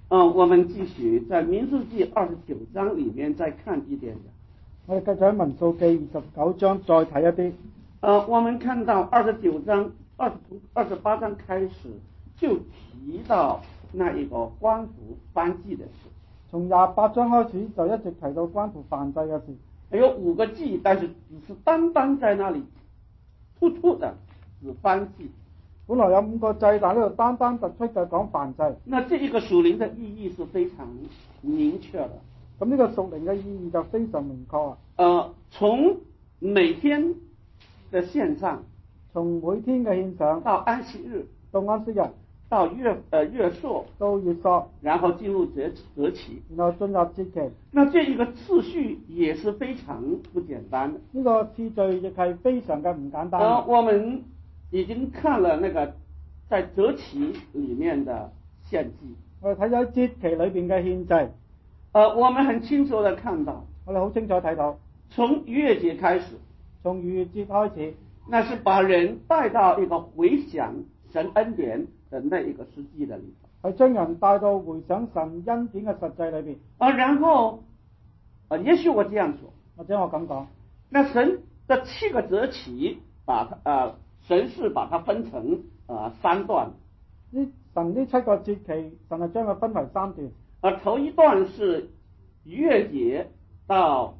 我们继续在民数記29章裡面再看一點的。 我哋繼續喺民數記29章再睇一啲。 我們看到29章28章開始就提到那一個關乎燔祭的事。 從28章開始就一直提到關乎燔祭嘅事。 有5個祭，但是只是單單在那裡突出的是燔祭。 本來有5個祭，但呢度單單突出嘅講燔祭。 那這一個屬靈的意義是非常明確的。 咁呢個屬靈嘅意義就非常明確啊。 從每天的獻上， 從每天嘅獻上到安息日， 到安息日， 到月朔， 到月朔， 然後進入節期， 然後進入節期。 那這一個次序也是非常不簡單的。 呢個次序亦係非常嘅唔簡單。 我們已經看了那個在節期裡面的獻祭。 我哋睇咗節期裏邊嘅獻祭。 我們很清楚地看到， 我哋好清楚睇到， 從逾越節開始， 從逾越節開始， 那是把人帶到一個回想神恩典的那一個實際的裡頭， 係將人帶到回想神恩典嘅實際裏邊。 然後，也許我這樣說， 或者我咁講， 那神的7個節期，神是把它分成3段。 神呢7個節期，神係將佢分為3段。 頭一段是逾越節到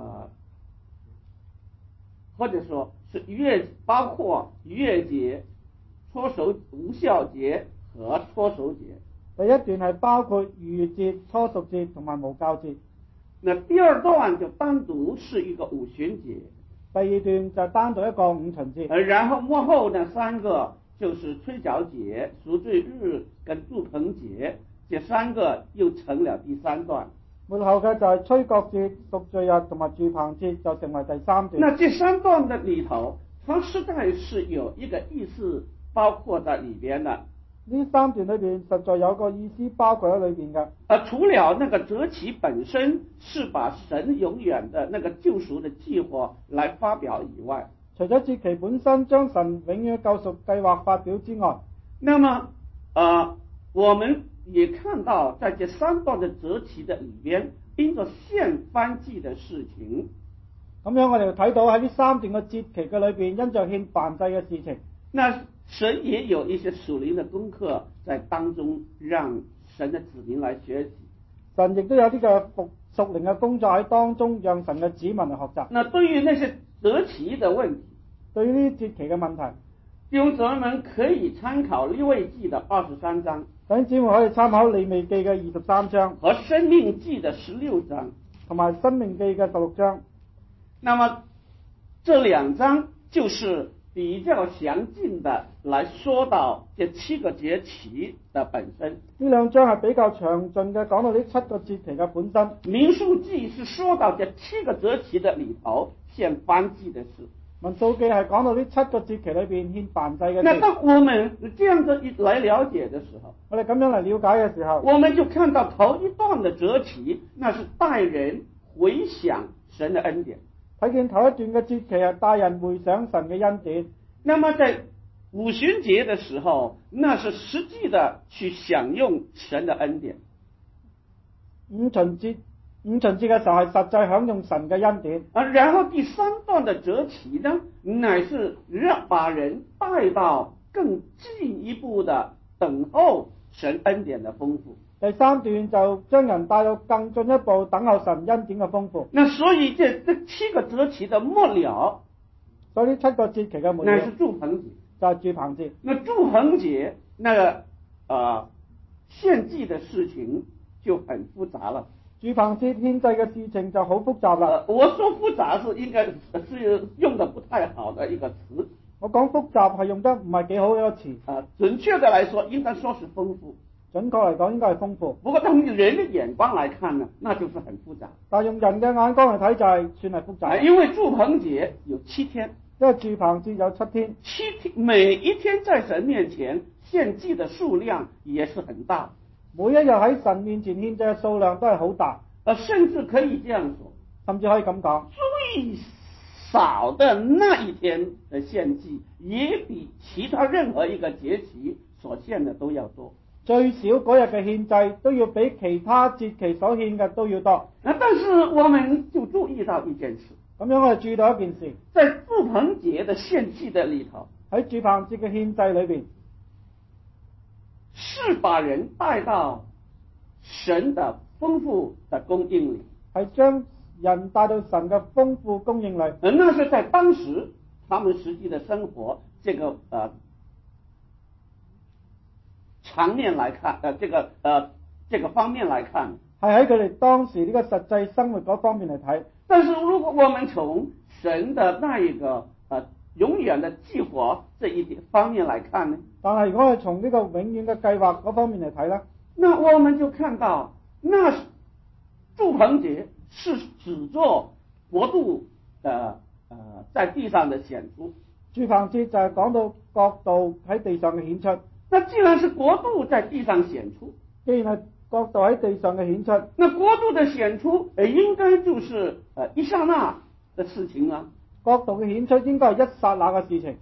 或者說是包括逾越節、無酵節和初守節。 第一段係包括逾越節、初熟節同埋無酵節。 那第二段就單獨是一個五旬節。 第二段就單獨一個五旬節。 然後末後呢3個就是吹角節、贖罪日跟住棚節。這3個又成了第3段。 末後嘅就係吹角節、贖罪日同埋住棚節，就成為第3段。 那這3段的裡頭，它實在是有一個意思包括在裡邊的。 呢3段裏邊實在有個意思包括喺裏邊嘅。 除了那個節期本身是把神永遠的那個救贖的計劃來發表以外， 除咗節期本身將神永遠救贖計劃發表之外， 那麼我們也看到在這3段的節期的裡邊，因着獻燔祭的事情， 咁樣我哋睇到喺呢3段嘅節期嘅裏邊，因着獻燔祭嘅事情， 那神也有一些屬靈的功課在當中，讓神的子民來學習。 神亦都有啲嘅屬靈嘅工作喺當中，讓神嘅子民嚟學習。 那對於那些節期的問題， 對於呢啲節期嘅問題， 弟兄姊妹們可以參考利未記的23章。 弟兄姊妹可以參考利未記嘅23章和申命記的16章， 同埋申命記嘅16章。 那麼這2章就是比較詳盡的來說到這7個節期的本身。 呢2章係比較詳盡嘅講到呢7個節期嘅本身。 民數記是說到這7個節期的裡頭獻燔祭的事。 民數記係講到呢7個節期裏邊獻燔祭嘅事。 那當我們這樣子來了解的時候， 我哋咁樣嚟了解嘅時候， 我們就看到頭一段的節期，那是帶人回想神的恩典。 睇見頭一段嘅節期係帶人回想神嘅恩典。 那麼在五旬節的時候，那是實際的去享用神的恩典。 五旬節嘅時候係實際享用神嘅恩典。 然後第3段的節期呢，乃是把人帶到更進一步的等候神恩典的豐富。 第3段就將人帶到更進一步等候神恩典嘅豐富。 那所以這7個節期的末了， 所以呢7個節期嘅末了， 那是住棚節， 就係住棚節。 那住棚節那個獻祭的事情就很複雜了。 住棚節獻祭嘅事情就好複雜啦。 我說複雜是應該是用得不太好的一個詞。 我講複雜係用得唔係幾好嘅一個詞。 準確的來說，應該說是豐富。 準確嚟講，應該係豐富。 不過從人的眼光來看呢，那就是很複雜。 但係用人嘅眼光嚟睇就係算係複雜。 因為住棚節有7天， 因為住棚節有7天 ，7天每一天在神面前獻祭的數量也是很大。 每一日喺神面前獻祭嘅數量都係好大。 甚至可以這樣說， 甚至可以咁講， 最少的那一天的獻祭，也比其他任何一個節期所獻的都要多。 最少嗰日嘅獻祭都要比其他節期所獻嘅都要多。 但是我們就注意到一件事， 咁樣我哋注意到一件事， 在住棚節的獻祭的裏頭， 喺住棚節嘅獻祭裏邊， 是把人帶到神的豐富的供應裏， 係將人帶到神嘅豐富供應裏。 那是在當時他們實際的生活這個場面來看，這個方面來看， 係喺佢哋當時呢個實際生活嗰方面嚟睇。 但是如果我們從神的那一個永遠的計劃這一點方面來看呢， 但係如果係從呢個永遠嘅計劃嗰方面嚟睇咧， 那我們就看到，那住棚節是指作國度的在地上的顯出。 住棚節就係講到國度喺地上嘅顯出。 那既然是國度在地上顯出， 既然係國度喺地上嘅顯出， 那國度的顯出應該就是一剎那的事情啊。 國度嘅顯出應該係一剎那嘅事情。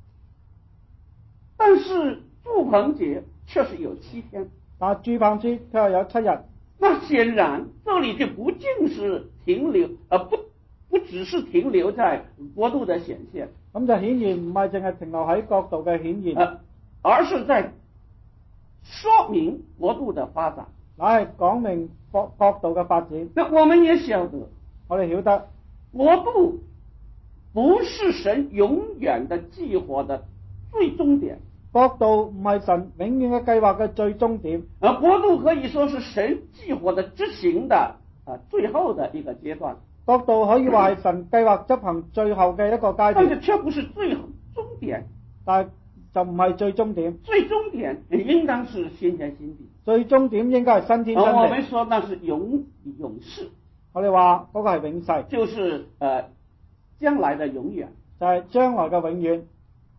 但是住棚節卻是有7天， 但係住棚節佢係有7日。 那顯然這裏就不淨是停留不只是停留在國度的顯現， 咁就顯然唔係淨係停留喺國度嘅顯現， 而是在說明國度的發展， 乃係講明國度嘅發展。 那我們也曉得， 我哋曉得國度不是神永遠的計劃的最終點， 國度唔係神永遠嘅計劃嘅最終點， 而國度可以說是神計劃的執行的最後的一個階段。 國度可以話係神計劃執行最後嘅一個階段， 但是卻不是最終點， 但係就唔係最終點。 最終點應當是新天新地， 最終點應該係新天新地。 我們說那是永世， 我哋話嗰個係永世， 就是將來的永遠， 就係將來嘅永遠。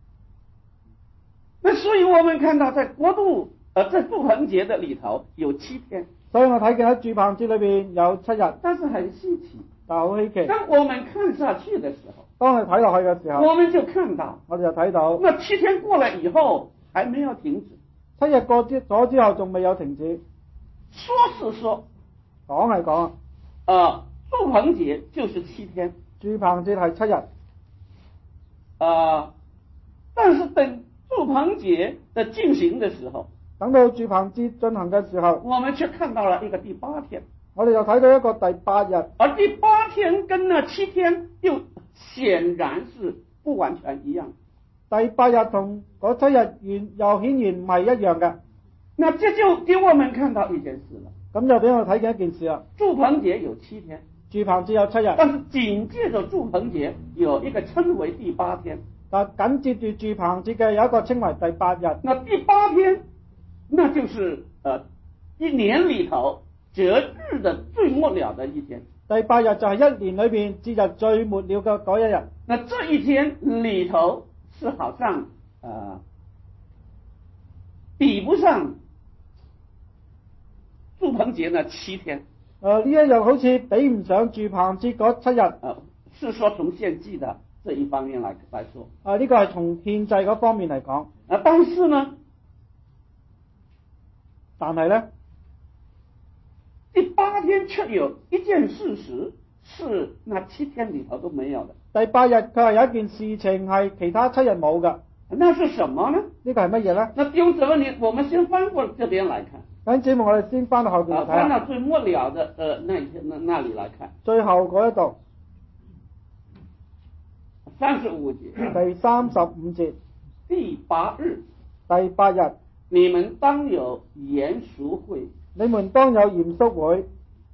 那所以我們看到在國度在住棚節的裏頭有7天， 所以我睇見喺住棚節裏邊有7日， 但是很稀奇， 但係好稀奇。 當我們看下去的時候， 當你睇落去嘅時候， 我們就看到， 我哋就睇到， 那7天過了以後還沒有停止 ，7日過咗之後仲未有停止。 說是說， 講係講， 住棚節就是7天， 住棚節係7日， 但是等住棚節的進行的時候， 等到住棚節進行嘅時候， 我們卻看到了一個第8天， 我哋就睇到一個第8日， 而第8天跟那7天又顯然是不完全一樣。 第8日同嗰7日又顯然唔係一樣嘅。 那這就給我們看到一件事了， 咁就俾我睇見一件事啦。 住棚節有7天， 住棚節有7日， 但是緊接着住棚節有一個稱為第8天， 但緊接住住棚節嘅有一個稱為第8日。 那第8天，那就是一年裏頭節日的最末了的一天。 第8日就係一年裏邊節日最末了嘅嗰一日。 那這一天裏頭是好像比不上住棚節那7天。 呢一日好似比唔上住棚節嗰7日。 是說從獻祭的這一方面來說。 呢個係從獻祭嗰方面嚟講。 但是呢， 但係呢， 第8天卻有一件事實是那7天裏頭都沒有的。 第8日佢係有一件事情係其他7日冇嘅。 那是什麼呢？ 呢個係乜嘢呢？ 那弟兄姊妹，我們先翻過這邊來看。 弟兄姊妹，我哋先翻到後邊嚟睇。 翻到最末了的那裏來看。 最後嗰一度 35節。 第35節。 第8日。 第8日。 你們當有嚴肅會。 你們當有嚴肅會。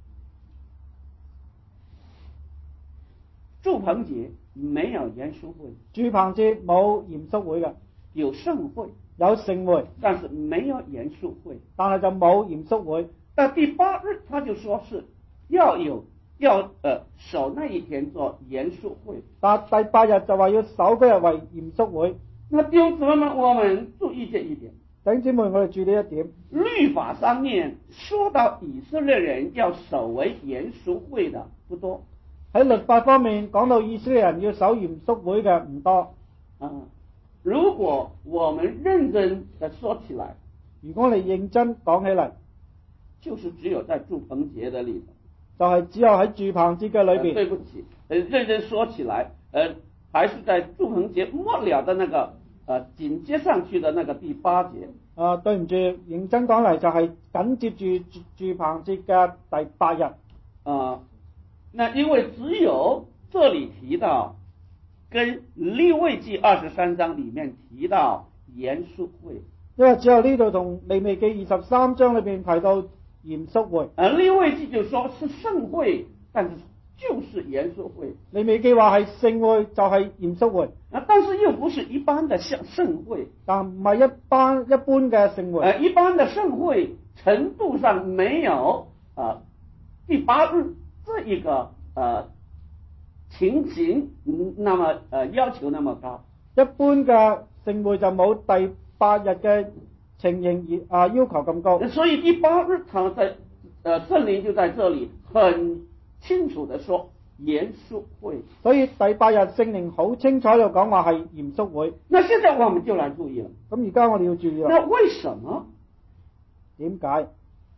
住棚節沒有嚴肅會。 住棚節冇嚴肅會嘅。 有盛會。 有盛會， 但是沒有嚴肅會。 但係就冇嚴肅會。 但第8日他就說是要守那一天做嚴肅會。 但第8日就話要守嗰日為嚴肅會。 那弟兄姊妹們，我們注意這一點。 弟兄姊妹，我哋注意呢一點。 律法上面說到以色列人要守為嚴肅會的不多。 喺律法方面講到以色列人要守嚴肅會嘅唔多。 如果我們認真的說起來， 如果我哋認真講起嚟， 就是只有在住棚節的裏頭。 就係只有喺住棚節嘅裏邊。 對不起，認真說起來，還是在住棚節末了的那個緊接上去的那個第8節。 對唔住，認真講嚟就係緊接住住棚節嘅第8日。 那因為只有這裏提到，跟利未記23章裏面提到嚴肅會。 因為只有呢度同利未記23章裏邊提到嚴肅會。 利未記就說是聖會，但是就是嚴肅會。 利未記話係聖會就係嚴肅會。 但是又不是一般的聖會， 但唔係一般嘅聖會。 一般的聖會程度上沒有第8日這一個情形那麼要求那麼高。 一般嘅聖會就冇第8日嘅情形要求咁高。 所以第8日他在聖靈就在這裡很清楚地說嚴肅會。 所以第8日聖靈好清楚就講話係嚴肅會。 那現在我們就來注意了。 咁而家我哋要注意啦。 那為什麼點解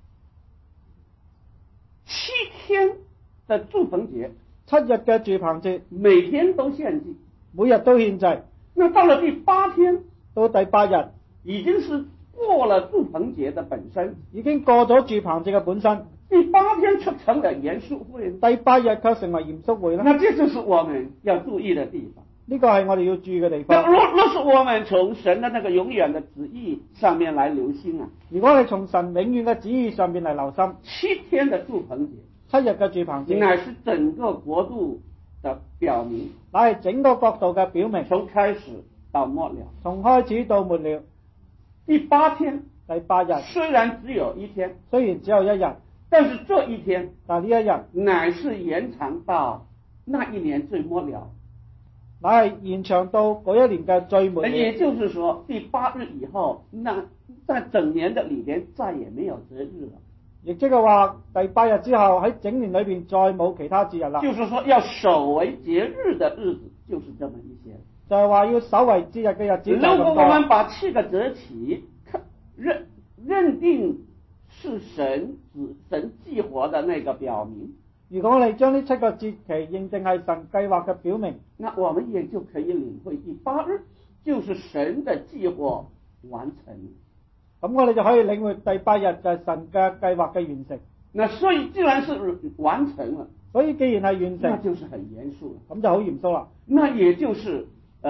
7天的住棚節 7日嘅住棚節每天都獻祭， 每日都獻祭？ 那到了第8天， 到第8日已經是過了住棚節的本身， 已經過咗住棚節嘅本身。 第8天卻成了嚴肅會， 第8日卻成為嚴肅會啦。 那這就是我們要注意的地方。 呢個係我哋要注意嘅地方。 若是我們從神的那個永遠的旨意上面來留心啊， 如果你從神永遠嘅旨意上面嚟留心 ，7天的住棚節 ，7日嘅住棚節乃是整個國度的表明， 乃係整個國度嘅表明， 從開始到末了， 從開始到末了。 第8天， 第8日雖然只有1天， 雖然只有1日， 但是這一天， 但呢一日乃是延長到那一年最末了， 乃係延長到嗰一年嘅最末了。 也就是說，第8日以後，那在整年的裏邊再也沒有節日了。 亦即係話，第8日之後喺整年裏邊再冇其他節日啦。 就是說，要守為節日的日子就是這麼一些。 就係話要守為節日嘅日子就咁多。 如果我們把7個節期認定是神計劃的那個表明， 如果我哋將呢7個節期認定係神計劃嘅表明， 那我們也就可以領會第8日就是神的計劃完成。 咁我哋就可以領會第8日就係神嘅計劃嘅完成。 那所以既然是完成了， 所以既然係完成， 那就是很嚴肅了， 咁就好嚴肅啦。 那也就是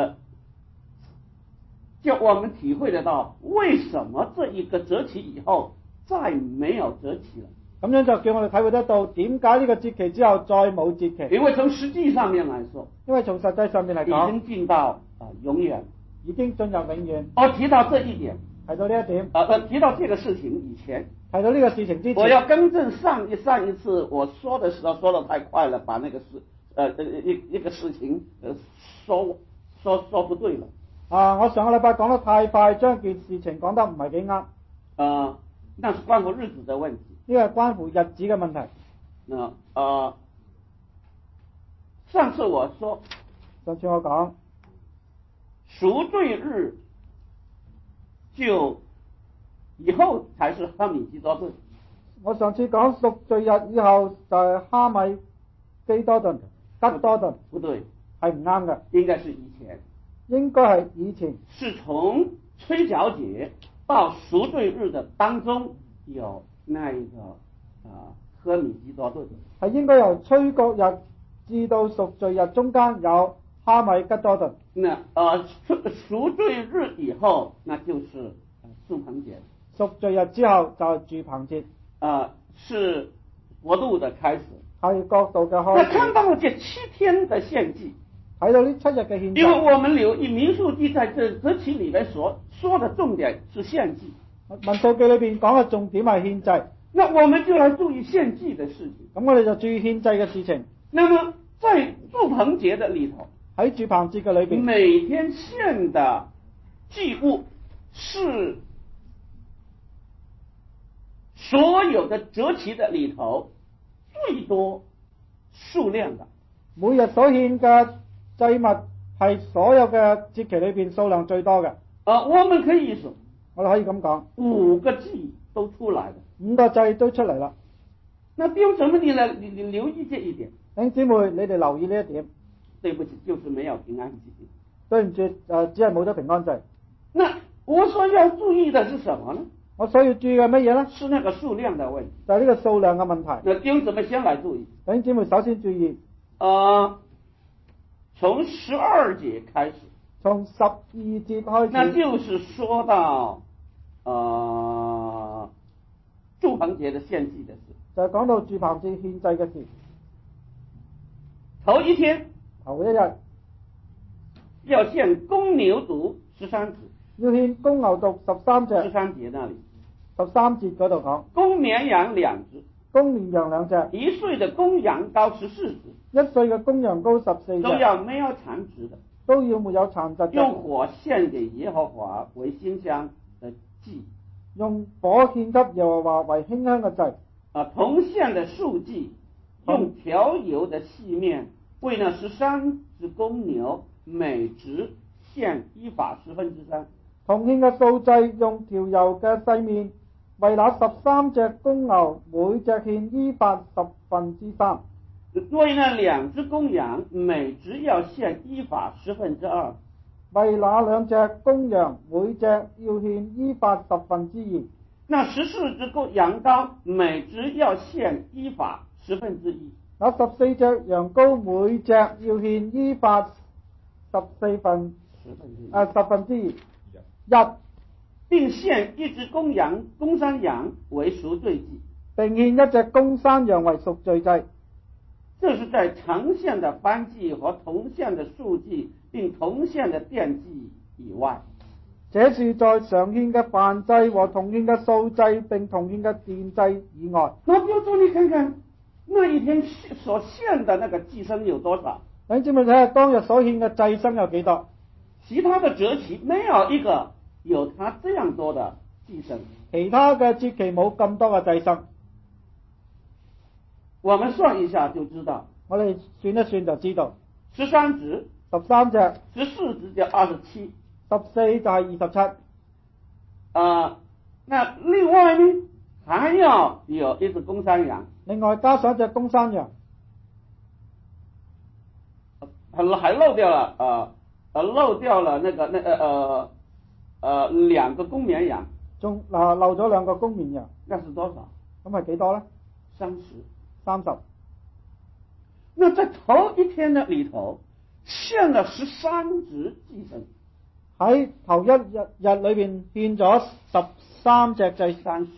叫我們體會得到為什麼這一個節期以後再沒有節期了。 咁樣就叫我哋體會得到點解呢個節期之後再冇節期。 因為從實際上面來說， 因為從實際上面嚟講， 已經進到永遠， 已經進入永遠。 我提到這一點， 提到呢一點， 提到這個事情以前， 提到呢個事情之前， 我要更正上一次我說的時候說得太快了，把那個一個事情說不對了。 我上個禮拜講得太快，將件事情講得唔係幾啱。 那是關乎日子的問題。 呢個係關乎日子嘅問題。 上次我說， 上次我講贖罪日就以後才是哈米基多頓。 我上次講贖罪日以後就係哈米基多頓、吉多頓， 不對， 係唔啱嘅， 應該是以前。 應該係以前。是從吹角節到贖罪日的當中有那一個哈米基多頓， 係應該由吹角日至到贖罪日中間有哈米吉多頓。 那贖罪日以後，那就是住棚節。 贖罪日之後就係住棚節。 是國度的開始， 係國度嘅開始。 那看到這7天的獻祭， 睇到呢7日嘅獻祭。 因為我們留意民數記在這節期裏面說的重點是獻祭。 民數記裏邊講嘅重點係獻祭。 那我們就來注意獻祭的事情。 咁我哋就注意獻祭嘅事情。 那麼在住棚節的裏頭， 喺住棚節嘅裏邊， 每天獻的祭物是所有的節期的裏頭最多數量的。 每日所獻嘅祭物係所有嘅節期裏邊數量最多嘅。 我們可以說， 我哋可以咁講 ，5個祭都出來了。 ，5個祭都出嚟啦。 那弟兄姊妹，你留意這一點。 弟兄姊妹，你哋留意呢一點。 對不起，就是沒有平安祭。 對唔住，只係冇咗平安祭。 那我所要注意的是什麼呢？ 我所要注意嘅乜嘢呢？ 是那個數量的問題。 就係呢個數量嘅問題。 那弟兄姊妹先來注意。 弟兄姊妹首先注意， 從12節開始。 從12節開始。 那就是說到住棚節的獻祭的事。 就係講到住棚節獻祭嘅事。 頭一天。 頭一日要獻公牛犢13隻， 要獻公牛犢13隻。 13節那裡 13節嗰度講， 公綿羊2隻， 公綿羊2隻 ，1歲的公羊羔14隻 ，1歲嘅公羊羔14隻， 都要沒有殘疾的， 都要沒有殘疾嘅， 用火獻給耶和華為馨香的祭， 用火獻給耶和華為馨香嘅祭。 同獻的素祭，用調油的細麵，為那13隻公牛，每隻獻1法3/10。 同獻嘅素祭，用調油嘅細麵，為那13隻公牛，每隻獻1法3/10。 為那2隻公羊，每隻要獻1法2/10。 為那2隻公羊，每隻要獻1法2/10。 那14隻羊羔，每隻要獻1法1/10。 那14隻羊羔，每隻要獻1法10/10， 並獻1隻公山羊為贖罪祭， 並獻1隻公山羊為贖罪祭。 這是在常獻的燔祭和同獻的素祭並同獻的奠祭以外。 這是在常獻嘅燔祭和同獻嘅素祭並同獻嘅奠祭以外。 那比如說你看看那一天所獻的那個祭牲有多少？ 你知唔知睇下當日所獻嘅祭牲有幾多？ 其他的節期沒有一個有他這樣多的祭牲。 其他嘅節期冇咁多嘅祭牲。 我們算一下就知道。 我哋算一算就知道。 13隻 ，13隻 ，14隻就27，14 就係27。 那另外呢，還要有1隻公山羊。 另外加上1隻公山羊。 還漏掉了那個2個公綿羊。 仲漏咗2個公綿羊。 那是多少？ 咁係幾多呢？30。 那在頭一天的裏頭，獻了13隻祭牲。喺頭一日裏邊獻咗13隻祭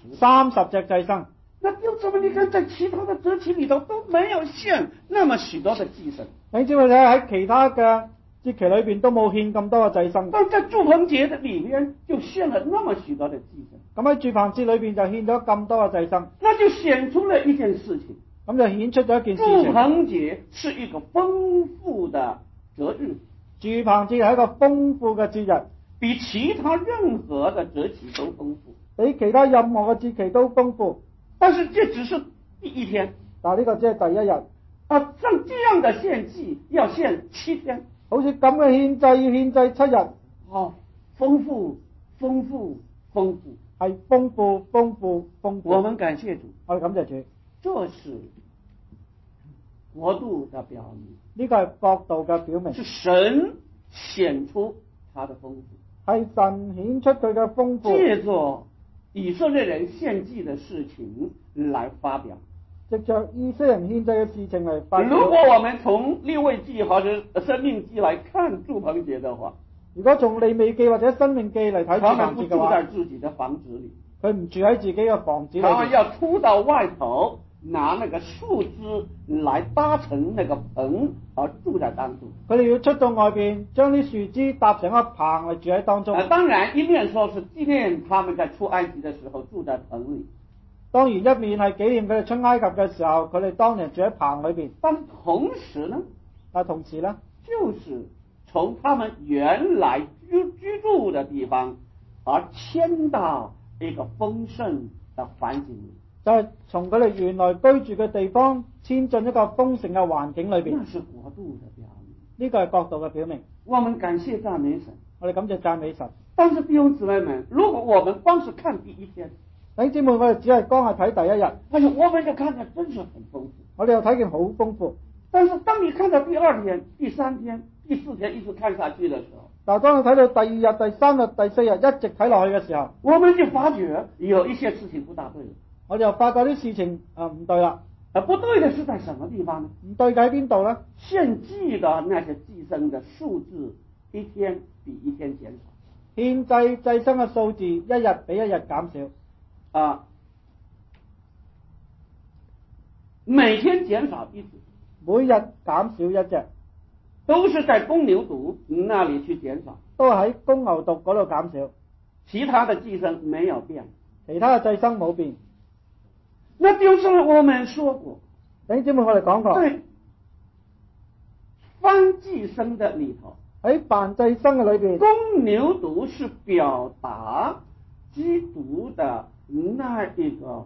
，30隻祭牲。 那又怎麼你看在其他的節期裏頭都沒有獻那麼許多的祭牲？ 你知唔知喺其他嘅節期裏邊都冇獻咁多嘅祭牲？ 但在住棚節的裏面就獻了那麼許多的祭牲。 咁喺住棚節裏邊就獻咗咁多嘅祭牲。 那就顯出了一件事情。 咁就顯出咗一件事情。 住棚節是一個豐富的節日。 住棚節係一個豐富嘅節日， 比其他任何的節期都豐富。 比其他任何嘅節期都豐富。 但是這只是第一天。 但係呢個只係第一日。 像這樣的獻祭要獻7天。 好似咁嘅獻祭要獻祭7日。 豐富，豐富，豐富， 係豐富，豐富，豐富。 我們感謝主。 我哋感謝主。 這是國度的表明。 呢個係國度嘅表明。 是神顯出他的豐富。 係神顯出佢嘅豐富。 借着以色列人獻祭的事情來發表。 藉着以色列人獻祭嘅事情嚟發表。 如果我們從利未記或者申命記來看住棚節的話， 如果從利未記或者申命記嚟睇住棚節嘅話， 他們不住在自己的房子裏， 佢唔住喺自己嘅房子裏， 他們要出到外頭拿那個樹枝來搭成那個棚而住在當中。 佢哋要出到外邊，將啲樹枝搭成一個棚嚟住喺當中。 當然一面說是紀念他們在出埃及的時候住在棚裏。 當然一面係紀念佢哋出埃及嘅時候，佢哋當年住喺棚裏邊。 但同時呢，就是從他們原來居住的地方而遷到一個豐盛的環境裏。 就係從佢哋原來居住嘅地方遷進一個豐盛嘅環境裏邊。 那是國度的表明。 呢個係國度嘅表明。 我們感謝讚美神。 我哋感謝讚美神。 但是弟兄姊妹们，如果我们光是看第一天， 弟兄姊妹，我哋只係光係睇第一日， 哎呀，我們就看見真是很豐富。 我哋又睇見好豐富。 但是當你看到第二天、第三天、第四天一直看下去的時候， 但係當你睇到第二日、第三日、第四日一直睇落去嘅時候， 我們就發覺有一些事情不大對了。 我哋又發覺啲事情唔對啦。 不對的是在什麼地方呢？ 唔對嘅喺邊度呢？ 獻祭的那些祭牲的數字一天比一天減少。 獻祭祭牲嘅數字一日比一日減少。 每天減少一隻， 每日減少一隻， 都是在公牛犢那裡去減少， 都喺公牛犢嗰度減少， 其他的祭牲沒有變， 其他嘅祭牲冇變。 那就是我們說過， 弟兄姊妹，我哋講過， 對，燔祭牲的裡頭， 喺燔祭牲嘅裏邊， 公牛犢是表達基督的那一個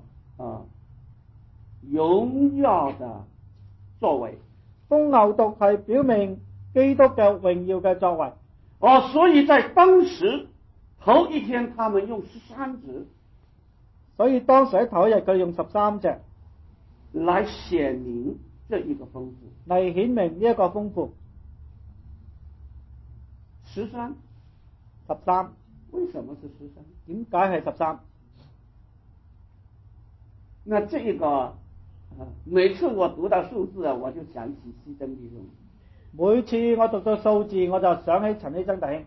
榮耀的作為。 公牛犢係表明基督嘅榮耀嘅作為。 所以在當時頭一天，他們用13隻， 所以當時喺頭一日佢哋用13隻來顯明這一個豐富， 嚟顯明呢一個豐富。 13，為什麼是13？ 點解係13？ 那這一個每次我讀到數字我就想起西真弟兄。 每次我讀到數字，我就想起陳希真弟兄。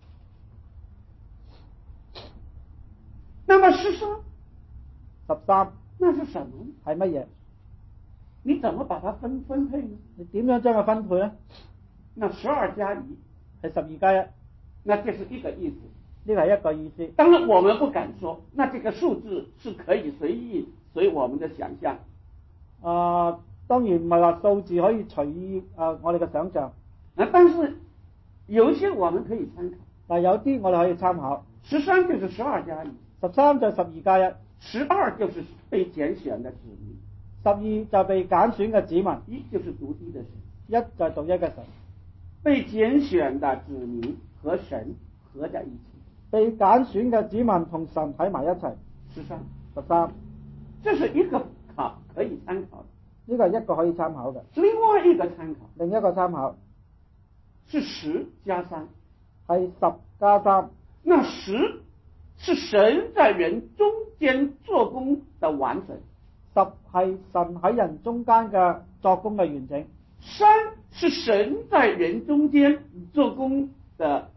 那麼13，那是什麼？ 係乜嘢？ 你怎麼把它分配呢？ 你點樣將佢分配呢？ 那12加1 係12加1， 那這是一個意思。 呢個係一個意思。 當然我們不敢說，那這個數字是可以隨意隨我們的想象。 當然唔係話數字可以隨意我哋嘅想象。 但是有些我們可以參考。 但有啲我哋可以參考。 13就是12加1。 13就12加1。 12就是被揀選的子民。 12就被揀選嘅子民。 1就是獨一的神。 1就係獨一嘅神。 被揀選的子民和神合在一起。 被揀選嘅子民同神喺埋一齊。13。 這是一個可以參考的。 呢個係一個可以參考嘅。 另外一個參考。 另一個參考是10加3。 係10加3。 那10是神在人中間做工的完成。 10係神喺人中間嘅作工嘅完整。 3是神在人中間做工的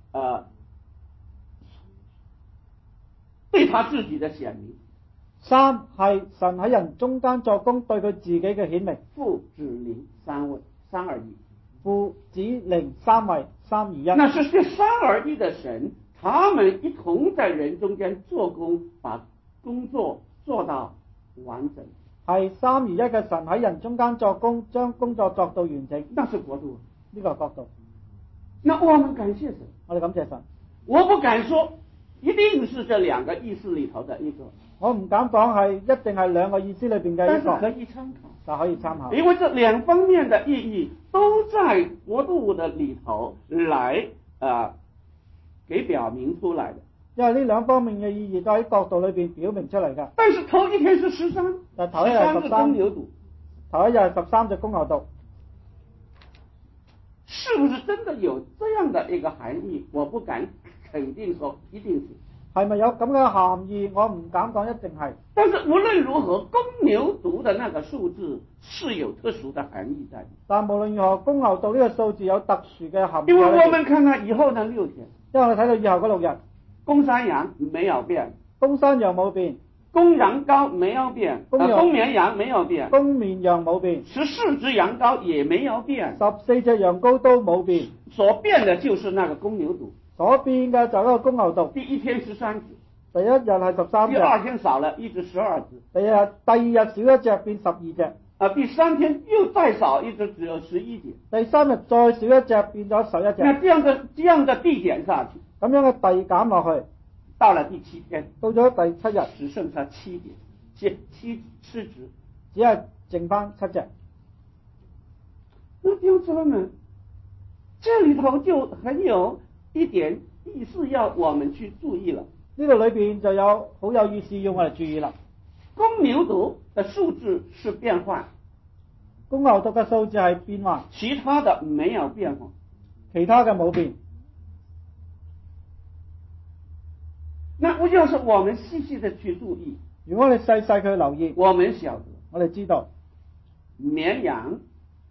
對他自己的顯明。 3係神喺人中間作工對佢自己嘅顯明。 父子靈三位，三而一。 父子靈三位，三而一。 那是這三而一的神，他們一同在人中間做工，把工作做到完整。 係三而一嘅神喺人中間作工，將工作作到完整。 那是國度， 呢個角度。 那我們感謝神， 我哋感謝神。 我不敢說一定是這兩個意思裏頭的一個， 我唔敢講係一定係兩個意思裏邊嘅一個， 但是可以參考， 就可以參考。 因為這兩方面的意義都在國度的裏頭來給表明出來的。 因為呢兩方面嘅意義都喺角度裏邊表明出嚟㗎。 但是頭一天是13， 但頭一日係13， 公牛犢， 頭一日係13隻公牛犢。 是不是真的有這樣的一個含義？我不敢肯定說一定是。 係咪有咁嘅含義？我唔敢講一定係。 但是無論如何，公牛犢的那個數字是有特殊的含義在。 但無論如何，公牛犢呢個數字有特殊嘅含義。 因為我們看看以後那6天， 因為我哋睇到以後嗰6日， 公山羊沒有變， 公山羊冇變， 公羊羔沒有變，公綿羊沒有變， 公綿羊冇變 ，14隻羊羔也沒有變 ，14隻羊羔都冇變， 所變的就是那個公牛犢。 所變嘅就係一個公牛犢。 第一天13隻， 第一日係13隻， 第二天少了，一直12隻。 第二日少一隻變12隻。 第3天又再少一隻，只有11隻。 第3日再少一隻，變咗11隻。 那這樣的遞減下去， 咁樣嘅遞減落去， 到了第7天， 到咗第7日， 只剩下7隻，七隻， 只係剩翻7隻。那弟兄姊妹們，這裏頭就很有一點意思要我們去注意了。 呢度裏邊就有好有意思要我哋注意啦。 公牛犢的數字是變換， 公牛犢嘅數字係變換， 其他的沒有變化， 其他嘅冇變。 那要是我們細細的去注意， 如果我哋細細去留意， 我們曉得， 我哋知道綿羊、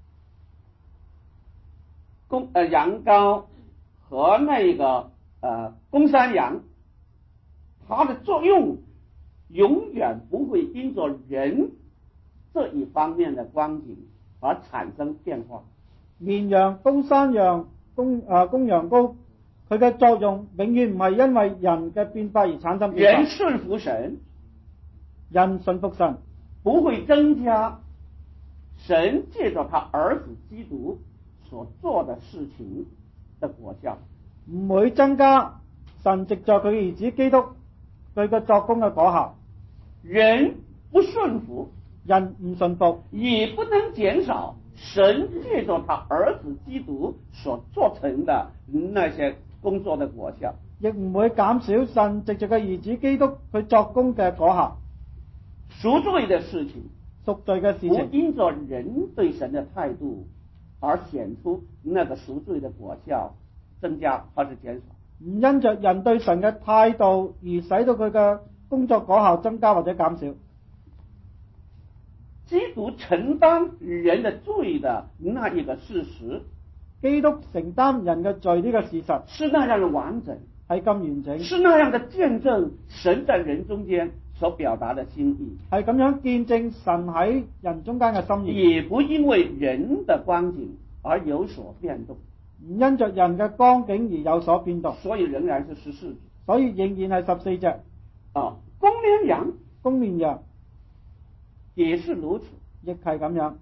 羊羔和那個公山羊，它的作用永遠不會因着人這一方面的光景而產生變化。 綿羊、公山羊、公羊羔，佢嘅作用永遠唔係因為人嘅變化而產生變化。 人順服神， 人順服神， 不會增加神借着他兒子基督所做的事情的果效， 唔會增加神藉着佢兒子基督佢嘅作工嘅果效。 人不順服， 人唔順服， 也不能減少神借着他兒子基督所做成的那些工作的果效， 亦唔會減少神藉着嘅兒子基督佢作工嘅果效。 贖罪的事情， 贖罪嘅事不情， 因着人對神的態度而顯出那個贖罪的果效增加或是減少， 唔因着人對神嘅態度而使到佢嘅工作果效增加或者減少。 基督承擔人的罪的那一個事實， 基督承擔人嘅罪呢個事實是那樣的完整， 係咁完整， 是那樣的見證神在人中間所表達的心意， 係咁樣見證神喺人中間嘅心意， 也不因為人的光景而有所變動， 唔因着人嘅光景而有所變動， 所以仍然是14隻， 所以仍然係14隻。 公綿羊， 公綿羊也是如此， 亦係咁樣。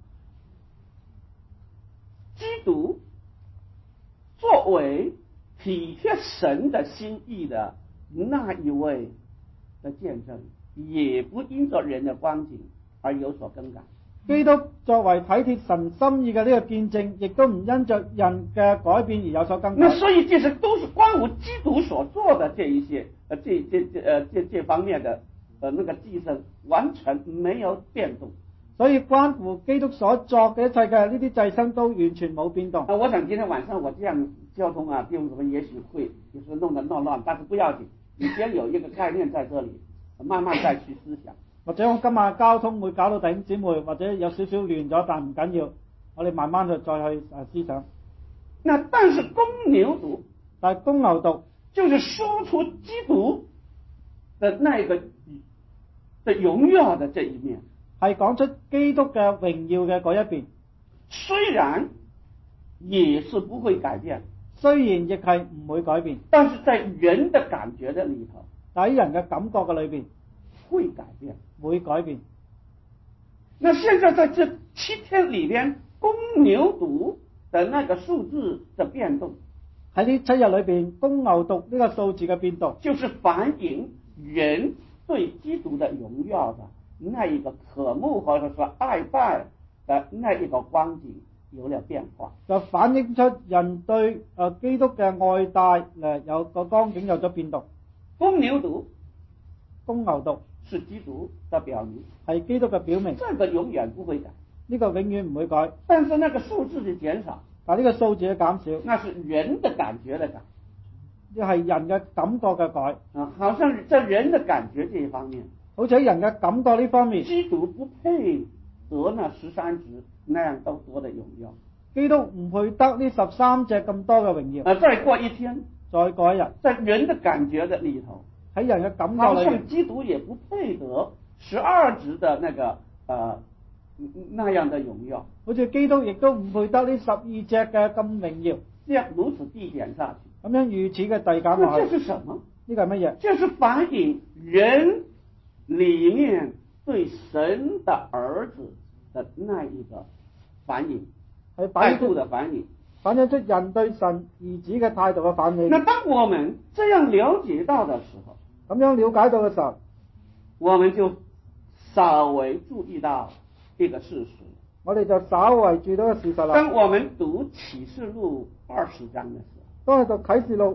基督作為體貼神的心意的那一位的見證，也不因着人的光景而有所更改。 基督作為體貼神心意嘅呢個見證，亦都唔因着人嘅改變而有所更改。 那所以這些都是關乎基督所做的這一些這方面的那個祭牲完全沒有變動。 所以關乎基督所作嘅一切嘅呢啲祭牲都完全冇變動。 我想今天晚上我這樣交通弟兄姊妹也許會就是弄得鬧亂，但是不要緊，你先有一個概念在這裡，慢慢再去思想。 或者我今日交通會搞到弟兄姊妹或者有少少亂咗，但唔緊要，我哋慢慢再去思想。 那但是公牛犢， 但係公牛犢就是說出基督的那個的榮耀的這一面， 係講出基督嘅榮耀嘅嗰一邊， 雖然也是不會改變， 雖然亦係唔會改變， 但是在人的感覺的裡頭， 但喺人嘅感覺嘅裏邊會改變， 會改變。 那現在在這7天裡邊，公牛犢的那個數字的變動， 喺呢7日裏邊，公牛犢呢個數字嘅變動， 就是反映人對基督的榮耀的那一個渴慕或者說愛戴的那一個光景有了變化， 就反映出人對基督嘅愛戴有個光景有咗變動。 公牛犢， 公牛犢是基督的表明， 係基督嘅表明， 這個永遠不會改， 呢個永遠唔會改。 但是那個數字的減少， 但呢個數字嘅減少， 那是人的感覺的改， 呢係人嘅感覺嘅改。 好像在人的感覺這一方面， 好似喺人嘅感覺呢方面， 基督不配得那13隻那樣都多的榮耀， 基督唔配得呢13隻咁多嘅榮耀。 再過一天， 再過一日， 在人的感覺的裡頭， 喺人嘅感覺好裏面， 像基督也不配得12隻的那個那樣的榮耀， 好似基督亦都唔配得呢12隻嘅咁榮耀。 這樣如此遞減下去， 咁樣如此嘅遞減落那去， 這是什麼？ 呢個係乜嘢？ 這是反映人裡面對神的兒子的那一個反應， 係反映態度的反應， 反映出人對神兒子嘅態度嘅反應。 那當我們這樣了解到的時候， 咁樣了解到嘅時候， 我們就稍微注意到一個事實。 我哋就稍為注意到個事實啦。 當我們讀啟示錄20章的時候， 當我讀啟示錄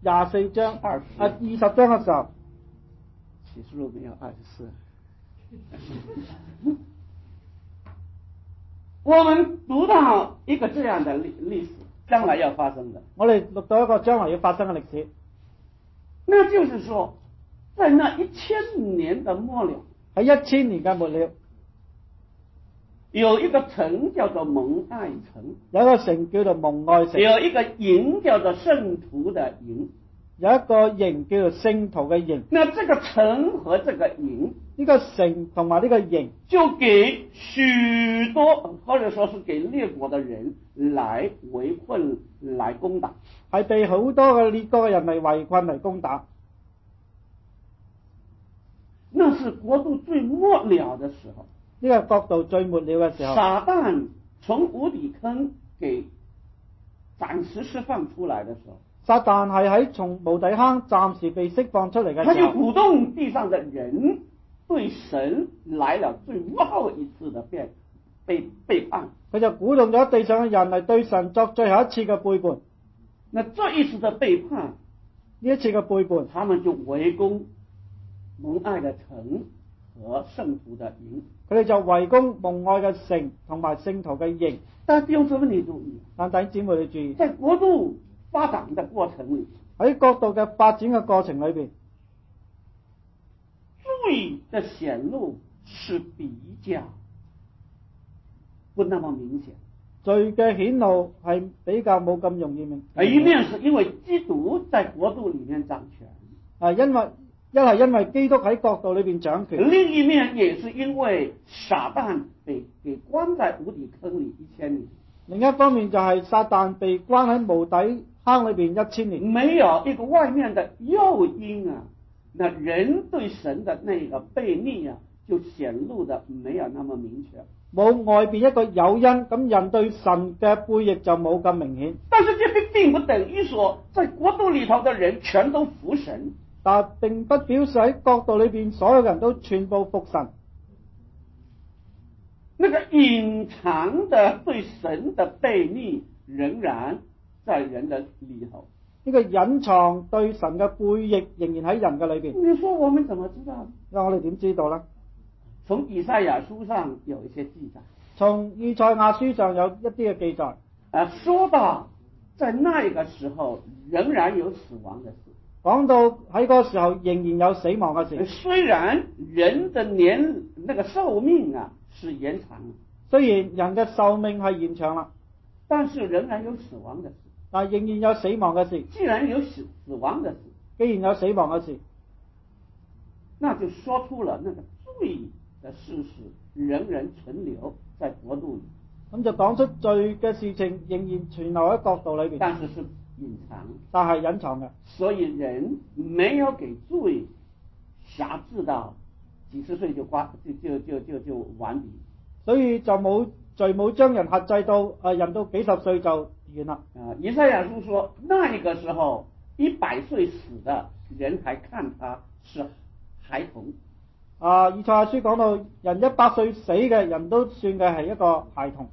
24章 20 20章嘅時候， 啟示錄沒有24。我們讀到一個這樣的歷史，將來要發生的。 我哋讀到一個將來要發生嘅歷史， 那就是說，在那1000年的末了， 喺1000年嘅末了， 有一個城叫做蒙愛城， 有一個城叫做蒙愛城， 有一個營叫做聖徒的營， 有一個營叫做聖徒嘅營。 那這個城和這個營， 呢個城同埋呢個營， 就給許多或者說是給列國的人來圍困、來攻打， 係被好多嘅列國嘅人嚟圍困嚟攻打。 那是國度最末了的時候， 呢個國度最末了嘅時候， 撒旦從無底坑給暫時釋放出來的時候， 撒旦係喺從無底坑暫時被釋放出嚟嘅他就時候， 鼓動地上的人對神來了最後一次的背叛。 佢就鼓動咗地上嘅人嚟對神作最後一次嘅背叛。 那這一次的背叛， 呢一次嘅背叛， 他們就圍攻蒙愛的城和聖徒的營。 佢哋就圍攻蒙愛嘅城同埋聖徒嘅營。 但弟兄姊妹你注意， 但弟兄姊妹你注意， 在國度發展的過程裏， 喺國度嘅發展嘅過程裏邊， 罪的顯露是比較不那麼明顯。 罪嘅顯露係比較冇咁容易明。 一面是因為基督在國度裏面掌權， 一係因為基督喺國度裏邊掌權， 另一面也是因為撒旦被關在無底坑裏1000年。 另一方面就係撒旦被關喺無底坑裏邊1000年， 沒有一個外面的誘因啊，那人對神的那個悖逆啊，就顯露得沒有那麼明確。 冇外邊一個誘因，咁人對神嘅背逆就冇咁明顯。 但是這並不等於說，在國度裏頭的人全都服神。 但並不表示喺國度裏邊所有人都全部服神。 那個隱藏的對神的悖逆仍然在人的裏頭。 呢個隱藏對神嘅背逆仍然喺人嘅裏邊。 你說我們怎麼知道？ 那我哋點知道呢？ 從以賽亞書上有一些記載。 從以賽亞書上有一啲嘅記載。 說到在那個時候仍然有死亡的事。 講到喺嗰個時候仍然有死亡嘅事。 雖然人的那個壽命啊是延長了， 雖然人嘅壽命係延長啦， 但是仍然有死亡的事。 但仍然有死亡嘅事。 既然有死亡的事， 既然有死亡嘅事， 那就說出了那個罪的事實仍然存留在國度裏。 咁就講出罪嘅事情仍然存留喺國度裏邊， 但是是隱藏， 但係隱藏嘅。 所以人沒有給罪轄制到幾十歲就完畢，所以就冇罪冇將人轄制到人到幾十歲就完啦。 以賽亞書說，那個時候100歲死的人還看他是孩童。 以賽亞書講到人100歲死嘅人都算嘅係一個孩童。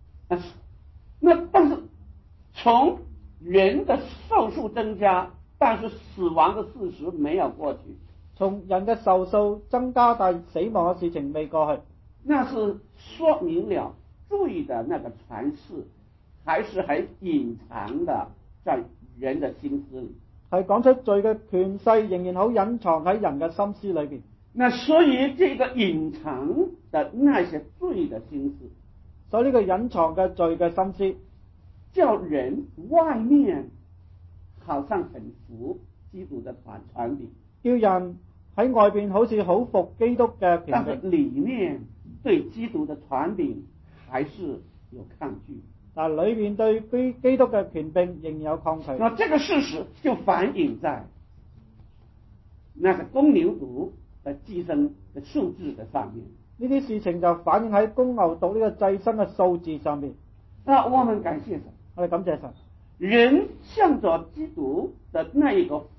但是從人的壽數增加，但是死亡的事實沒有過去。 從人嘅壽數增加，但死亡嘅事情未過去， 那是說明了罪的那個傳世還隱藏的在人的心思裏， 係講出罪嘅權勢仍然好隱藏喺人嘅心思裏邊。 那所以這個隱藏的那些罪的心思， 所以呢個隱藏嘅罪嘅心思， 叫人外面好像很服基督的權柄， 叫人喺外邊好似好服基督嘅權柄， 但是裏面對基督的權柄還是有抗拒。 但裏面對基督嘅權柄仍然有抗拒。 那這個事實就反映在那個公牛犢的祭牲的數字的上面。 呢啲事情就反映喺公牛犢呢個祭牲嘅數字上面。 我們感謝神， 我哋感謝神。 人向着基督的那一個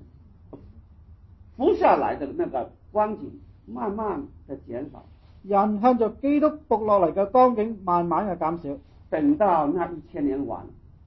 服下來的那個光景，慢慢的減少。 人向着基督服落嚟嘅光景，慢慢嘅減少。 等到那1000年完，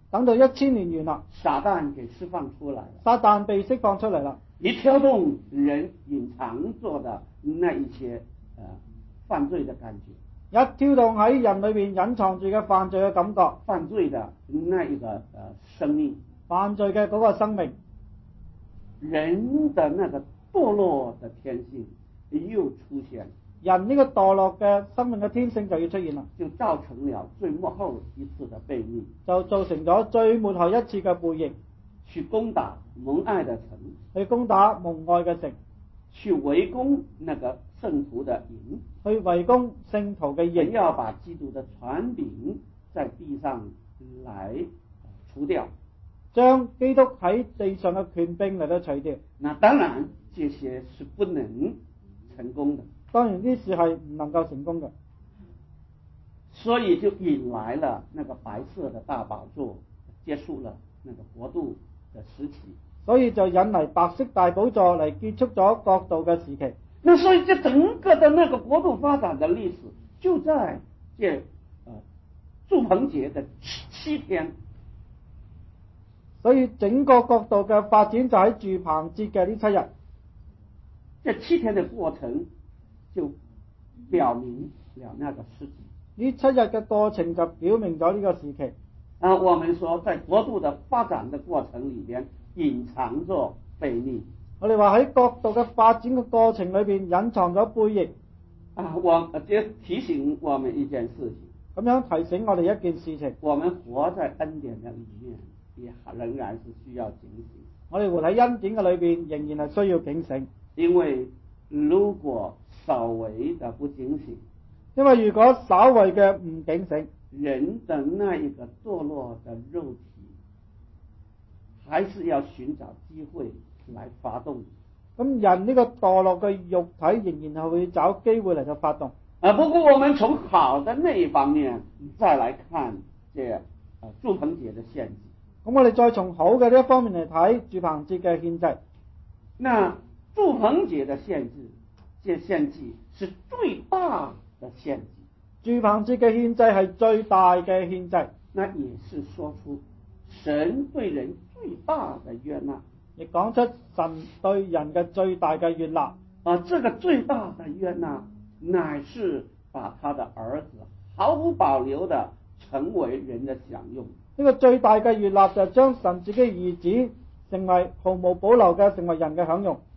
等到1000年完啦， 撒旦给释放出来了， 撒旦被釋放出嚟啦， 一挑動人隱藏做的那一些犯罪的感覺， 一挑動喺人裏邊隱藏住嘅犯罪嘅感覺， 犯罪的那一個生命， 犯罪嘅嗰個生命， 人的那個墮落的天性又出現， 人呢個墮落嘅生命嘅天性就要出現啦， 就造成了最末後一次的悖逆， 就造成咗最末後一次嘅背逆， 去攻打蒙愛的城， 去攻打蒙愛嘅城， 去圍攻那個聖徒的營， 去圍攻聖徒嘅營， 要把基督的權柄在地上來除掉， 將基督喺地上嘅權柄嚟到除掉。 那當然這些是不能成功的， 當然呢事係唔能夠成功嘅， 所以就引來了那個白色的大寶座，結束了那個國度的時期， 所以就引嚟白色大寶座嚟結束咗國度嘅時期。 那所以這整個的那個國度發展的歷史就在這住棚節的7天， 所以整個國度嘅發展就喺住棚節嘅呢7日。 這7天的過程就表明了那個時期。 呢7日嘅過程就表明咗呢個時期。 我們說在國度的發展的過程裏邊隱藏着悖逆。 我哋話喺國度嘅發展嘅過程裏邊隱藏咗悖逆。 我這提醒我們一件事情。 咁樣提醒我哋一件事情。 我們活在恩典的裏面，也仍然是需要警醒。 我哋活喺恩典嘅裏邊，仍然係需要警醒。 因為如果稍微的不警醒， 因為如果稍微嘅唔警醒， 人的那一個墮落的肉體，還是要尋找機會來發動。 咁人呢個墮落嘅肉體仍然係會找機會嚟到發動。 不過我們從好的那一方面再來看這住棚節的獻祭。 咁我哋再從好嘅呢一方面嚟睇住棚節嘅獻祭。 那住棚節的獻祭，這獻祭是最大的獻祭。 住棚節嘅獻祭係最大嘅獻祭。 那也是說出神對人最大的悅納， 亦講出神對人嘅最大嘅悅納。 這個最大的悅納乃是把他的兒子毫無保留的成為人的享用。 呢個最大嘅悅納就係將神自己兒子成為毫無保留嘅成為人嘅享用。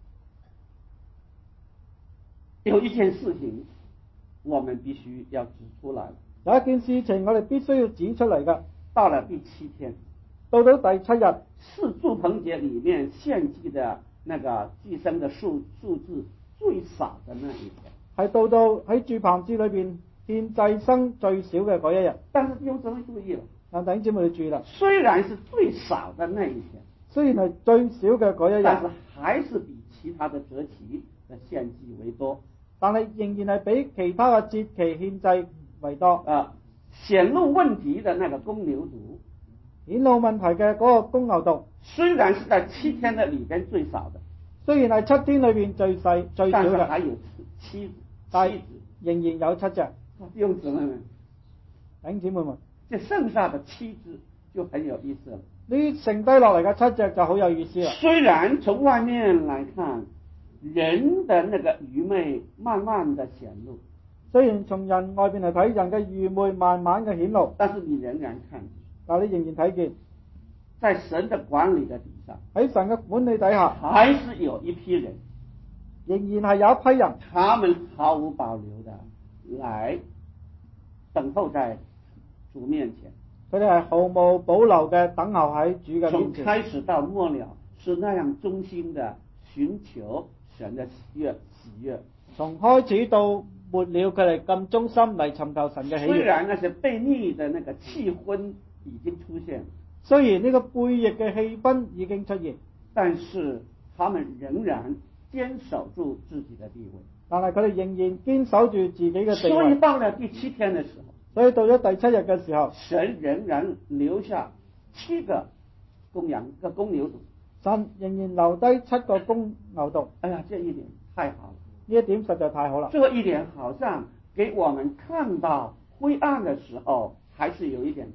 有一件事情我們必須要指出來， 有一件事情我哋必須要指出嚟嘅。 到了第7天， 到咗第7日， 是住棚節裏面獻祭的那個祭牲的數字最少的那一天， 係到喺住棚節裏邊獻祭牲最少嘅嗰一日。 但是弟兄姊妹注意了， 弟兄姊妹要注意啦， 雖然是最少的那一天， 雖然係最少嘅嗰一日， 但是還是比其他的節期的獻祭為多， 但係仍然係比其他嘅節期獻祭為多。 顯露問題的那個公牛犢， 顯露問題嘅嗰個公牛犢， 雖然是在7天的裏邊最少的， 雖然係7天裏邊最細最少嘅， 但是還有7隻， 仍然有7隻。 弟兄姊妹們， 弟兄姊妹們， 這剩下的7隻就很有意思了。 呢剩低落嚟嘅7隻就好有意思啦。 雖然從外面來看，人的那個愚昧慢慢的顯露， 雖然從人外邊嚟睇，人嘅愚昧慢慢嘅顯露， 但是你仍然看見， 但係你仍然睇見， 在神的管理的底下， 喺神嘅管理底下， 還是有一批人， 仍然係有一批人， 他們毫無保留的來等候在主面前， 佢哋係毫無保留嘅等候喺主嘅面從前。 開始到末了是那樣忠心的尋求神的喜悅， 從開始到末了，佢哋咁忠心嚟尋求神嘅喜悅。 雖然那些悖逆的那個氣氛已經出現， 雖然呢個悖逆嘅氣氛已經出現， 但是他們仍然堅守住自己的地位。 但係佢哋仍然堅守住自己嘅地所以位。 到了第7天的時候， 所以到咗第7日嘅時候， 神仍然留下7個公牛犢。 神仍然留低7個公牛犢。 哎呀，這一點太好了， 呢一點實在太好啦。 這一點好像給我們看到灰暗的時候還是有一點光。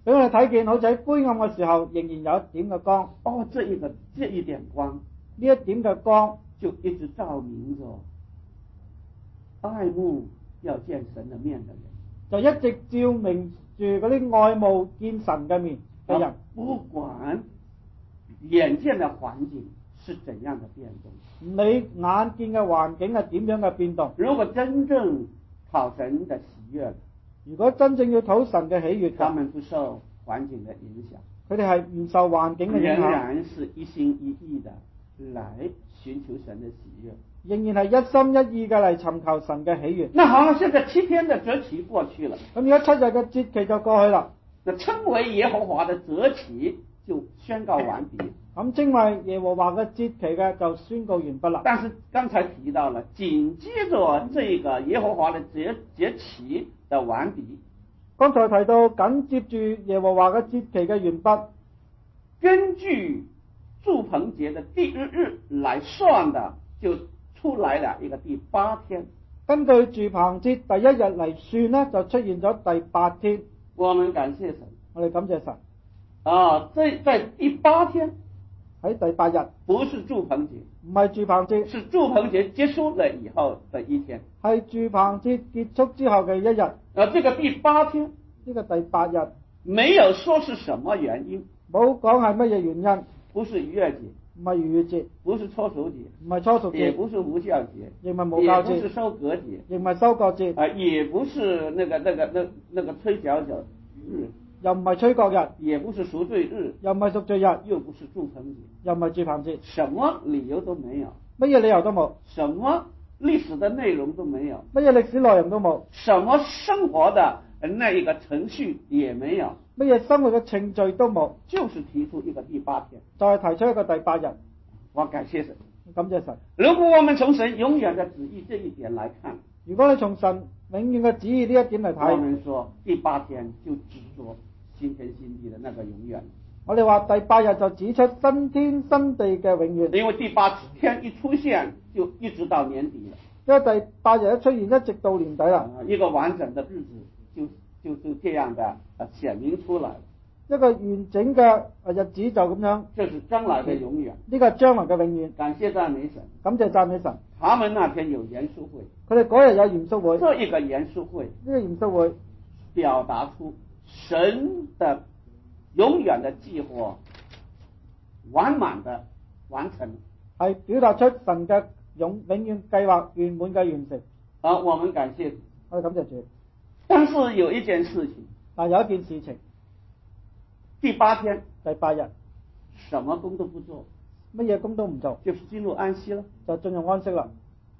俾我哋睇見，好似喺灰暗嘅時候，仍然有一點嘅光。 哦，這一點光， 呢一點嘅光就一直照明着愛慕要見神的面的人， 就一直照明住嗰啲愛慕見神嘅面嘅人。 不管眼見的環境是怎樣的變動， 唔理眼見嘅環境係點樣嘅變動， 如果真正討神的喜悅， 如果真正要討神嘅喜悅， 他們不受環境的影響， 佢哋係唔受環境嘅影仍響， 然是一心一意的來尋求神的喜悅， 仍然係一心一意嘅嚟尋求神嘅喜悅。 那好了，現在7天的節期過去了， 咁而家7日嘅節期就過去啦， 那稱為耶和華的節期就宣告完畢。 咁稱為耶和華嘅節期嘅就宣告完畢啦。 但是剛才提到了，緊接着這個耶和華的節期的完畢， 剛才提到緊接住耶和華嘅節期嘅完畢， 根據住棚節的第1日來算的，就出來了一個第8天。 根據住棚節第1日嚟算呢，就出現咗第8天。 我們感謝神， 我哋感謝神。 在第8天， 喺第8日， 不是住棚節， 唔係住棚節， 是住棚節結束了以後的一天， 係住棚節結束之後嘅1日。 這個第8天， 呢個第8日沒有說是什麼原因， 冇講係乜嘢原因， 不是逾越節， 唔係逾越節， 不是初熟節， 唔係初熟節， 也不是無酵節， 亦唔係無酵節， 也不是收割節， 亦唔係收割節， 也不是那個吹角日， 又唔係吹角日， 也不是贖罪日， 又唔係贖罪日， 又不是住棚節， 又唔係住棚節， 什麼理由都沒有， 乜嘢理由都冇， 什麼歷史的內容都沒有， 乜嘢歷史內容都冇， 什麼生活的那一個程序也沒有， 乜嘢生活嘅程序都冇， 就是提出一個第8天， 就係提出一個第8日。 我感謝神， 感謝神。 如果我們從神永遠的旨意這一點來看， 如果你從神永遠嘅旨意呢一點嚟我睇， 們說第8天就指着新天新地的那個永遠， 我哋話第8日就指出新天新地嘅永遠， 因為第8天一出現就一直到年底了， 因為第8日一出現一直到年底啦， 一個完整的日子就這樣的顯明出來， 一個完整嘅日子就咁樣， 這是將來的永遠， 呢個係將來嘅永遠。 感謝讚美神， 感謝讚美神。 他們那天有嚴肅會， 佢哋嗰日有嚴肅會， 這一個嚴肅會， 呢個嚴肅會表達出神的永遠的計劃完滿的完成， 係表達出神嘅永遠計劃圓滿嘅完成。 我們感謝， 我哋感謝主。 但是有一件事情， 但有一件事情， 第8天第8日什麼工都不做， 乜嘢工都唔做， 就是進入安息了， 就進入安息啦。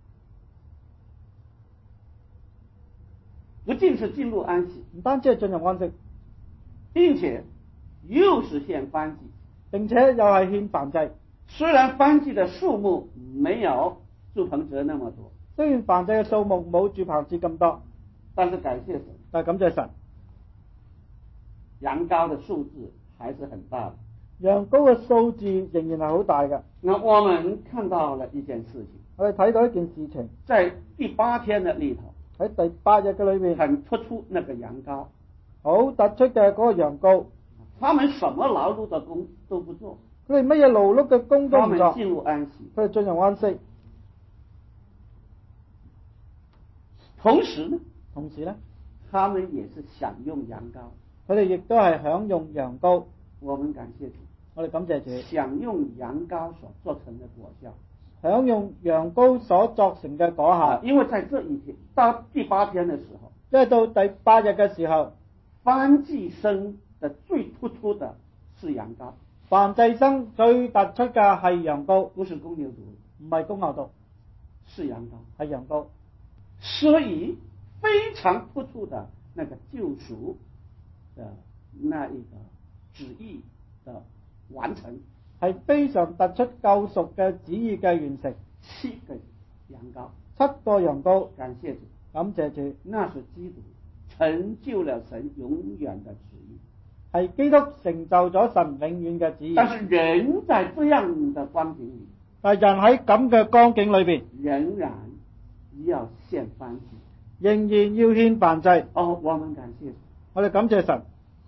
不僅是進入安息， 唔單止係進入安息， 並且又是獻燔祭， 並且又係獻燔祭。 雖然燔祭的數目沒有住棚節那麼多， 雖然燔祭嘅數目冇住棚節咁多， 但是感謝神， 但係感謝神， 羊羔的數字還是很大的， 羊羔嘅數字仍然係好大嘅。 那我們看到了一件事情， 我哋睇到一件事情， 在第8天的裏頭， 喺第8日嘅裏面， 很突出那個羊羔， 好突出嘅嗰個羊羔， 他們什麼勞碌的工都不做， 佢哋乜嘢勞碌嘅工都他唔做， 們進入安息， 佢哋進入安息。 同時呢，他們也是享用羊羔， 佢哋亦都係享用羊羔。 我們感謝主， 我哋感謝主， 享用羊羔所做成的果效， 享用羊羔所作成嘅果效。 因為在這一天到第8天的時候， 因為到第8日嘅時候， 燔祭牲的最突出的是羊羔， 燔祭牲最突出嘅係羊羔， 不是公牛犢， 唔係公牛犢， 是羊羔， 係羊羔。 所以非常突出的那個救贖的那一個旨意的完成， 係非常突出救贖嘅旨意嘅完成。 7個羊羔 ，7個羊羔， 感謝主， 感謝主， 那是基督成就了神永遠的旨意， 係基督成就咗神永遠嘅旨意。 但是人在這樣的光景裏， 但人喺咁嘅光景裏邊， 仍然要獻燔祭， 仍然要獻燔祭。 我們感謝主， 我哋感謝神，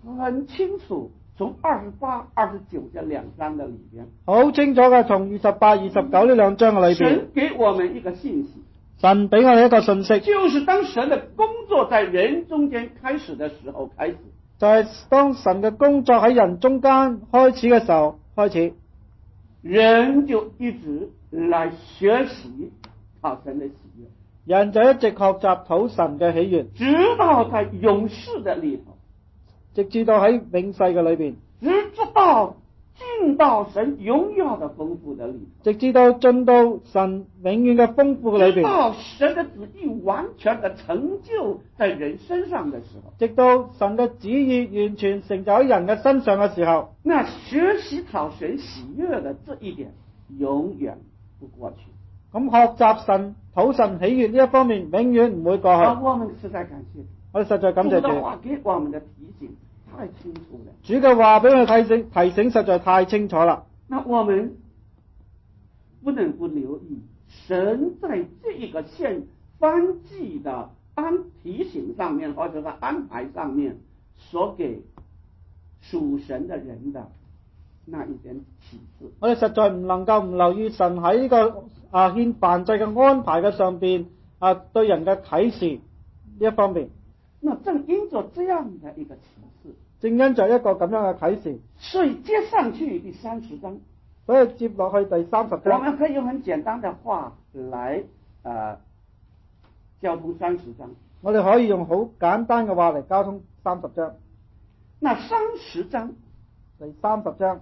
很清楚，從28、29這兩章的裏邊， 好清楚嘅，從28、29呢兩章嘅裏邊， 神給我們一個信息， 神俾我哋一個信息， 就是當神的工作在人中間開始的時候開始， 就係當神嘅工作喺人中間開始嘅時候開始， 人就一直來學習討神的喜悅， 人就一直學習討神嘅喜悅， 直到在永世的裏頭， 直至到喺永世嘅裏邊， 直到進到神榮耀的豐富的裏頭， 直至到進到神永遠嘅豐富嘅裏邊， 直到神的旨意完全的成就在人身上的時候， 直到神嘅旨意完全成就喺人嘅身上嘅時候， 那學習討神喜悅的這一點永遠不過去。 咁學習神討神喜悅呢一方面永遠唔會過去。 我們實在感謝主， 我哋實在感謝主的話給我們的提醒太清楚了。 主嘅話俾我哋提醒實在太清楚啦。 那我們不能不留意神在這一個獻燔祭的提醒上面，或者是安排上面所給屬神的人的那一點啟示。 我哋實在唔能夠唔留意神喺呢個獻燔祭嘅安排嘅上邊對人嘅啟示呢一方面。 那正因着這樣的一個啟示， 正因着一個咁樣嘅啟示， 所以接上去第30章， 所以接落去第30章， 我們可以用很簡單的話來交通30章。 我哋可以用好簡單嘅話嚟交通30章。 那30章， 第30章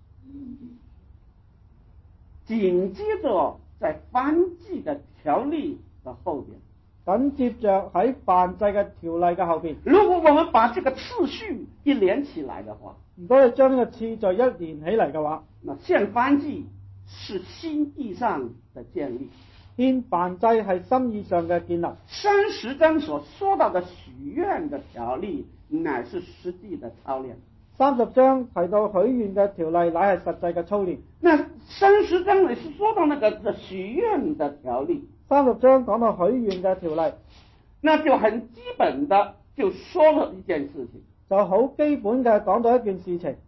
緊接着在燔祭的條例的後邊， 緊接着喺燔祭嘅條例嘅後邊。 如果我們把這個次序一連起來的話， 如果你將呢個次序一連起嚟嘅話， 那獻燔祭是心意上的建立， 獻燔祭係心意上嘅建立。 30章所說到的許願的條例，乃是實際的操練。 30章提到許願嘅條例，乃係實際嘅操練。 那30章裏是說到那個許願的條例 ，30章講到許願嘅條例， 那就很基本的就說了一件事情， 就好基本嘅講到一件事情。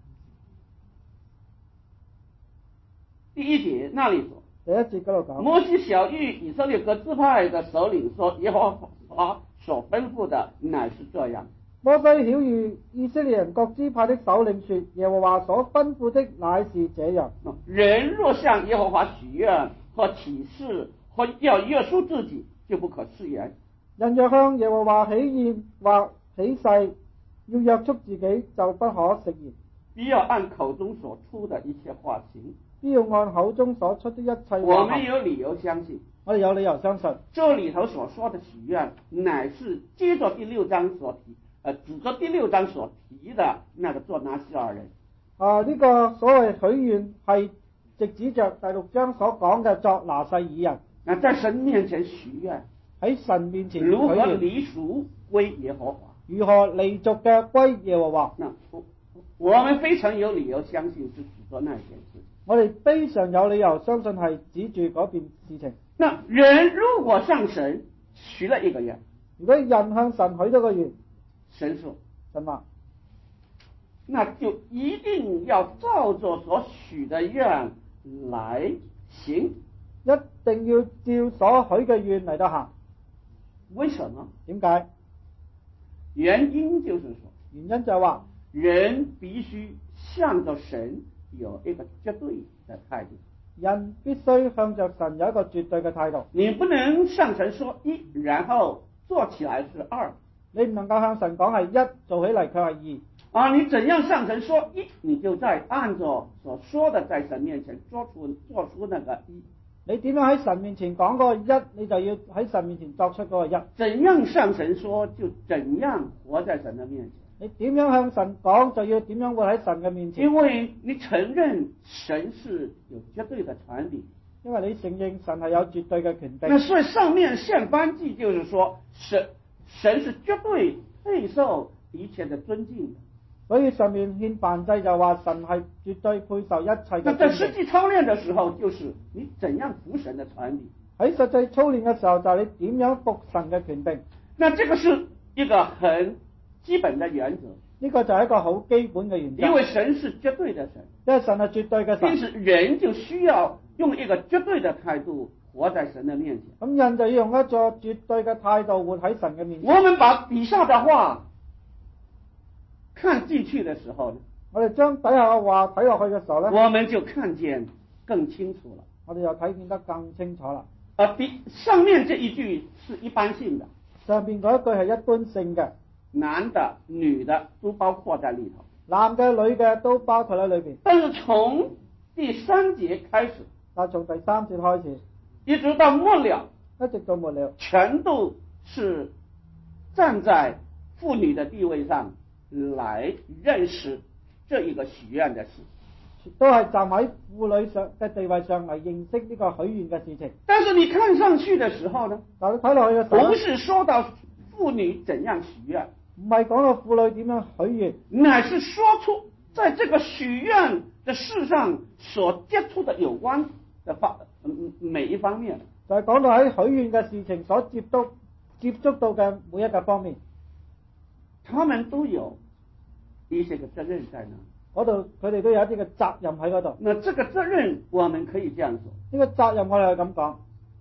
第一節那裏說， 第一節嗰度講， 摩西曉諭以色列各支派的首領說，耶和華所吩咐的乃是這樣。 摩西曉諭以色列人各支派的首領說，耶和華所吩咐的乃是這樣。 人若向耶和華許願或起誓或要約束自己，就不可試言。 人若向耶和華起願或起誓，要約束自己，就不可食言。 必要按口中所出的一切話行。 必要按口中所出的一切話行。 我們有理由相信， 我哋有理由相信， 這裏頭所說的許願，乃是接着第6章所提，指着第6章所提的那個作拿西爾人。 呢個所謂許願係直指着第6章所講嘅作拿細耳人。 在神面前許願， 喺神面前如何離俗歸耶和華？ 如何離俗嘅歸耶和華？ 我們非常有理由相信是指着那件事。 我哋非常有理由相信係指住嗰件事情。 那人如果向神許了一個願， 如果人向神許咗個願， 神說， 神話， 那就一定要照着所許的願來行， 一定要照所許嘅願嚟到行。 為什麼？ 點解？ 原因就是說， 原因就係話， 人必須向着神有一個絕對的態度。 人必須向着神有一個絕對嘅態度。 你不能向神說1，然後做起來是2。 你唔能夠向神講係1，做起嚟佢係2。 你怎樣向神說1，你就在按照所說的在神面前做出那個1。 你點樣喺神面前講嗰個1，你就要喺神面前作出嗰個1。 怎樣向神說，就怎樣活在神的面前。 你點樣向神講，就要點樣活喺神嘅面前。 因為你承認神是有絕對的權柄， 因為你承認神係有絕對嘅權柄。 那所以上面獻燔祭就是說，神是絕對配受一切的尊敬的。 所以上面獻燔祭就話神係絕對配受一切嘅尊敬。 那在實際操練的時候，就是你怎樣服神的權柄。 喺實際操練嘅時候，就係你點樣服神嘅權柄。 那這個是一個很基本的原則。 呢個就係一個好基本嘅原則。 因為神是絕對的神， 因為神係絕對嘅神， 因此人就需要用一個絕對的態度活在神的面前。 咁人就要用一個絕對嘅態度活喺神嘅面前。 我們把底下的話看進去的時候呢， 我哋將底下嘅話睇落去嘅時候咧， 我們就看見更清楚了。 我哋就睇見得更清楚啦。 上面這一句是一般性的， 上邊嗰一句係一般性嘅， 男的、女的都包括在裏頭， 男嘅、女嘅都包括喺裏邊。 但是從第3節開始， 但從第3節開始， 一直到末了， 一直到末了， 全都是站在婦女的地位上來認識這一個許願的事， 都係站喺婦女上嘅地位上嚟認識呢個許願嘅事情。 但是你看上去的時候呢， 但你睇落去嘅時候， 不是說到婦女怎樣許願， 唔係講到婦女點樣許願， 乃是說出在這個許願的事上所接觸的有關的每一方面， 就係講到喺許願嘅事情所接觸到嘅每一個方面， 他們都有一些個責任在那。 嗰度佢哋都有一啲嘅責任喺嗰度。 那這個責任我們可以這樣說， 呢個責任我哋係咁講：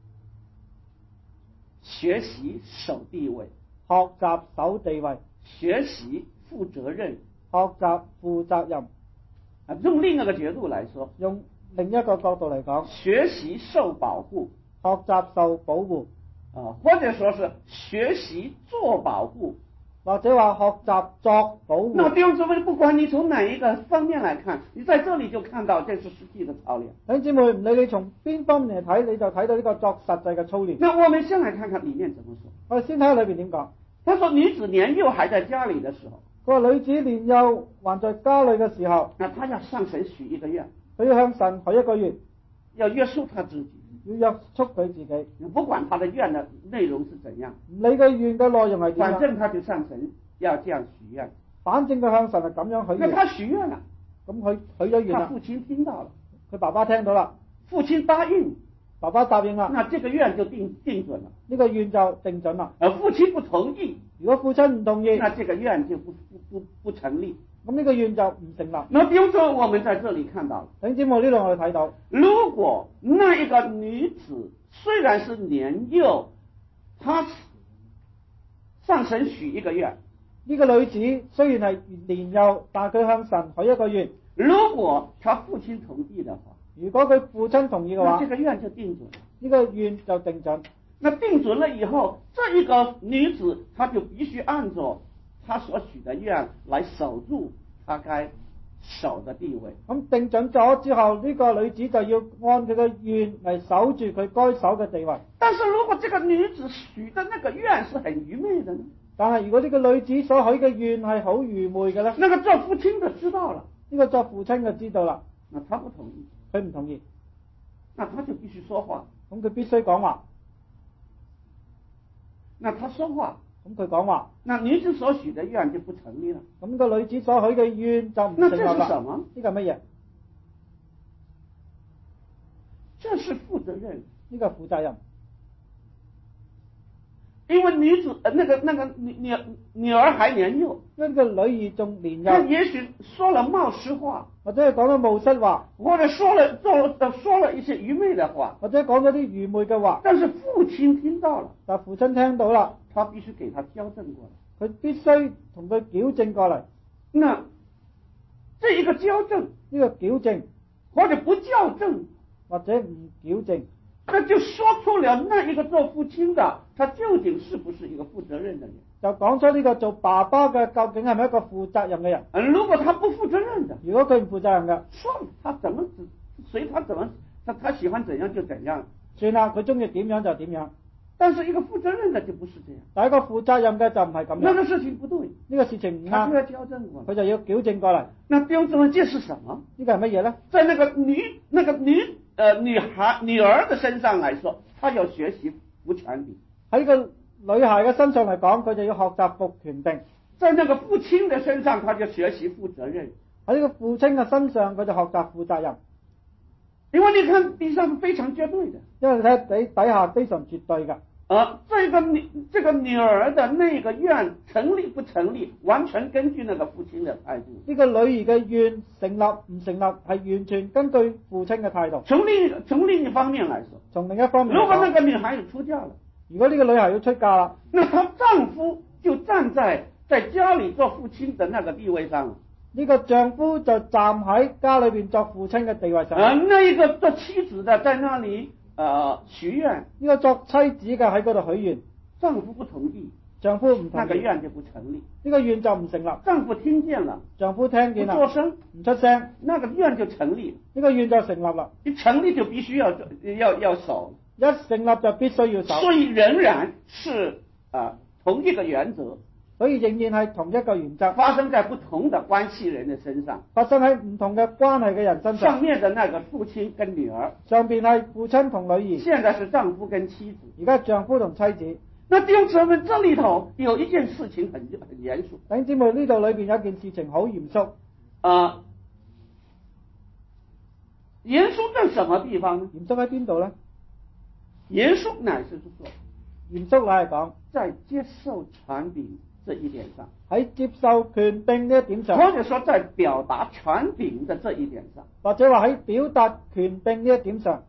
學習守地位， 學習守地位， 學習負責任， 學習負責任。 用另一個角度來說， 用另一個角度嚟講， 學習受保護， 學習受保護， 或者說是學習做保護， 或者話學習作保護。 那麼弟兄姊妹，不管你從哪一個方面來看，你在這裡就看到這是實際的操練。 弟兄姊妹，唔理你從邊方面嚟睇，你就睇到呢個作實際嘅操練。 那我們先來看看裡面怎麼說。 我哋先睇下裏邊點講。 他說女子年幼還在家裡的時候， 佢話女子年幼還在家裡嘅時候， 那他要向神許一個願， 佢要向神許一個願， 要約束他自己， 要約束佢自己， 不管他的願的內容是怎樣， 唔理佢願嘅內容係點樣， 反正他就向神要這樣許願。 反正佢向神係咁樣許願。 那他許願了， 咁佢許咗願啦， 他父親聽到了， 佢爸爸聽到啦， 父親答應， 爸爸答應啦， 那這個願就定準了。 呢個願就定準啦。 而父親不同意， 如果父親唔同意， 那這個願就不成立。 咁呢個願就唔成立。 那比如說我們在這裡看到， 弟兄姊妹，呢度我哋睇到， 如果那一個女子雖然是年幼，她向神許一個願， 呢個女子雖然係年幼，但係佢向神許一個願。 如果她父親同意的話， 如果佢父親同意嘅話， 那這個願就定準， 呢個願就定準。 那定準了以後，這一個女子她就必須按照她所許的願來守住她該守的地位。 咁定準咗之後，呢個女子就要按佢嘅願嚟守住佢該守嘅地位。 但是如果這個女子許的那個願是很愚昧的呢？ 但係如果呢個女子所許嘅願係好愚昧嘅咧， 那個做父親的知道了， 呢個作父親嘅知道啦， 那他不同意， 佢唔同意， 那他就必須說話， 咁佢必須講話。 那他說話， 咁佢講話， 那女子所許的願就不成立了。 咁個女子所許嘅願就唔成那立啦。 這是什麼？ 呢個係乜嘢？ 這是負責任。 呢個負責任。 因為女子那個女兒還年幼， 因為呢個女兒仲年幼， 她也許說了冒失話， 或者係講咗冒失話， 或者說了一些愚昧的話， 或者講咗啲愚昧嘅話。 但是父親聽到了， 但父親聽到啦， 他必須給他矯正過來， 佢必須同佢矯正過嚟。 那這一個矯正， 呢個矯正或者不矯正， 或者唔矯正， 那就說出了那一個做父親的，他究竟是不是一個負責任的人？ 就講出呢個做爸爸嘅究竟係咪一個負責任嘅人？ 如果他不負責任的， 如果佢唔負責任嘅， 算了，他怎麼隨他怎麼他喜歡怎樣就怎樣， 算啦，佢中意點樣就點樣。 但是一個負責任的就不是這樣， 但係一個負責任嘅就唔係咁樣。 那個事情不對， 呢個事情唔他就啱， 要矯正過來， 佢就要矯正過嚟。 那弟兄姊妹，這是什麼？ 呢個係乜嘢咧？ 在那個女兒的身上來說，她要學習服權柄； 喺個女孩嘅身上嚟講，佢就要學習服權定； 在那個父親的身上，他就學習負責任。 喺呢個父親嘅身上，佢就學習負責任。 因為你看地上是非常絕對的， 因為你睇底下非常絕對㗎。 这个女儿的那个愿成立不成立，完全根据那个父親的態度。 呢個女兒嘅願成立唔成立，係完全根據父親嘅態度。 從另一方面來說， 從另一方面， 如果那個女孩子出嫁了， 如果呢個女孩要出嫁啦， 那她丈夫就站在家裏做父親的那個地位上了。 呢個丈夫就站喺家裏邊作父親嘅地位上。 那一個做妻子的在那裏許願， 呢個作妻子嘅喺嗰度許願， 丈夫不同意， 丈夫唔同意， 那個願就不成立。 呢個願就唔成立。 丈夫聽見了， 丈夫聽見啦， 不作聲， 唔出聲， 那個願就成立。 呢個願就成立啦。 一成立就必須要守， 一成立就必須要守。 所以仍然是同一個原則。 所以仍然係同一個原則， 發生在不同的關係人的身上， 發生喺唔同嘅關係嘅人身上。 上面的那個父親跟女兒， 上邊係父親同女兒， 現在是丈夫跟妻子， 而家丈夫同妻子。 那弟兄姊妹，這裏頭有一件事情很嚴肅。 弟兄姊妹，呢度裏邊有一件事情好嚴肅。 嚴肅在什麼地方呢？ 嚴肅喺邊度呢？ 嚴肅乃是說， 嚴肅乃係講在接受權柄這一點上， 喺接受權柄呢一點上， 或者說在表達權柄的這一點上， 或者話喺表達權柄呢一點上，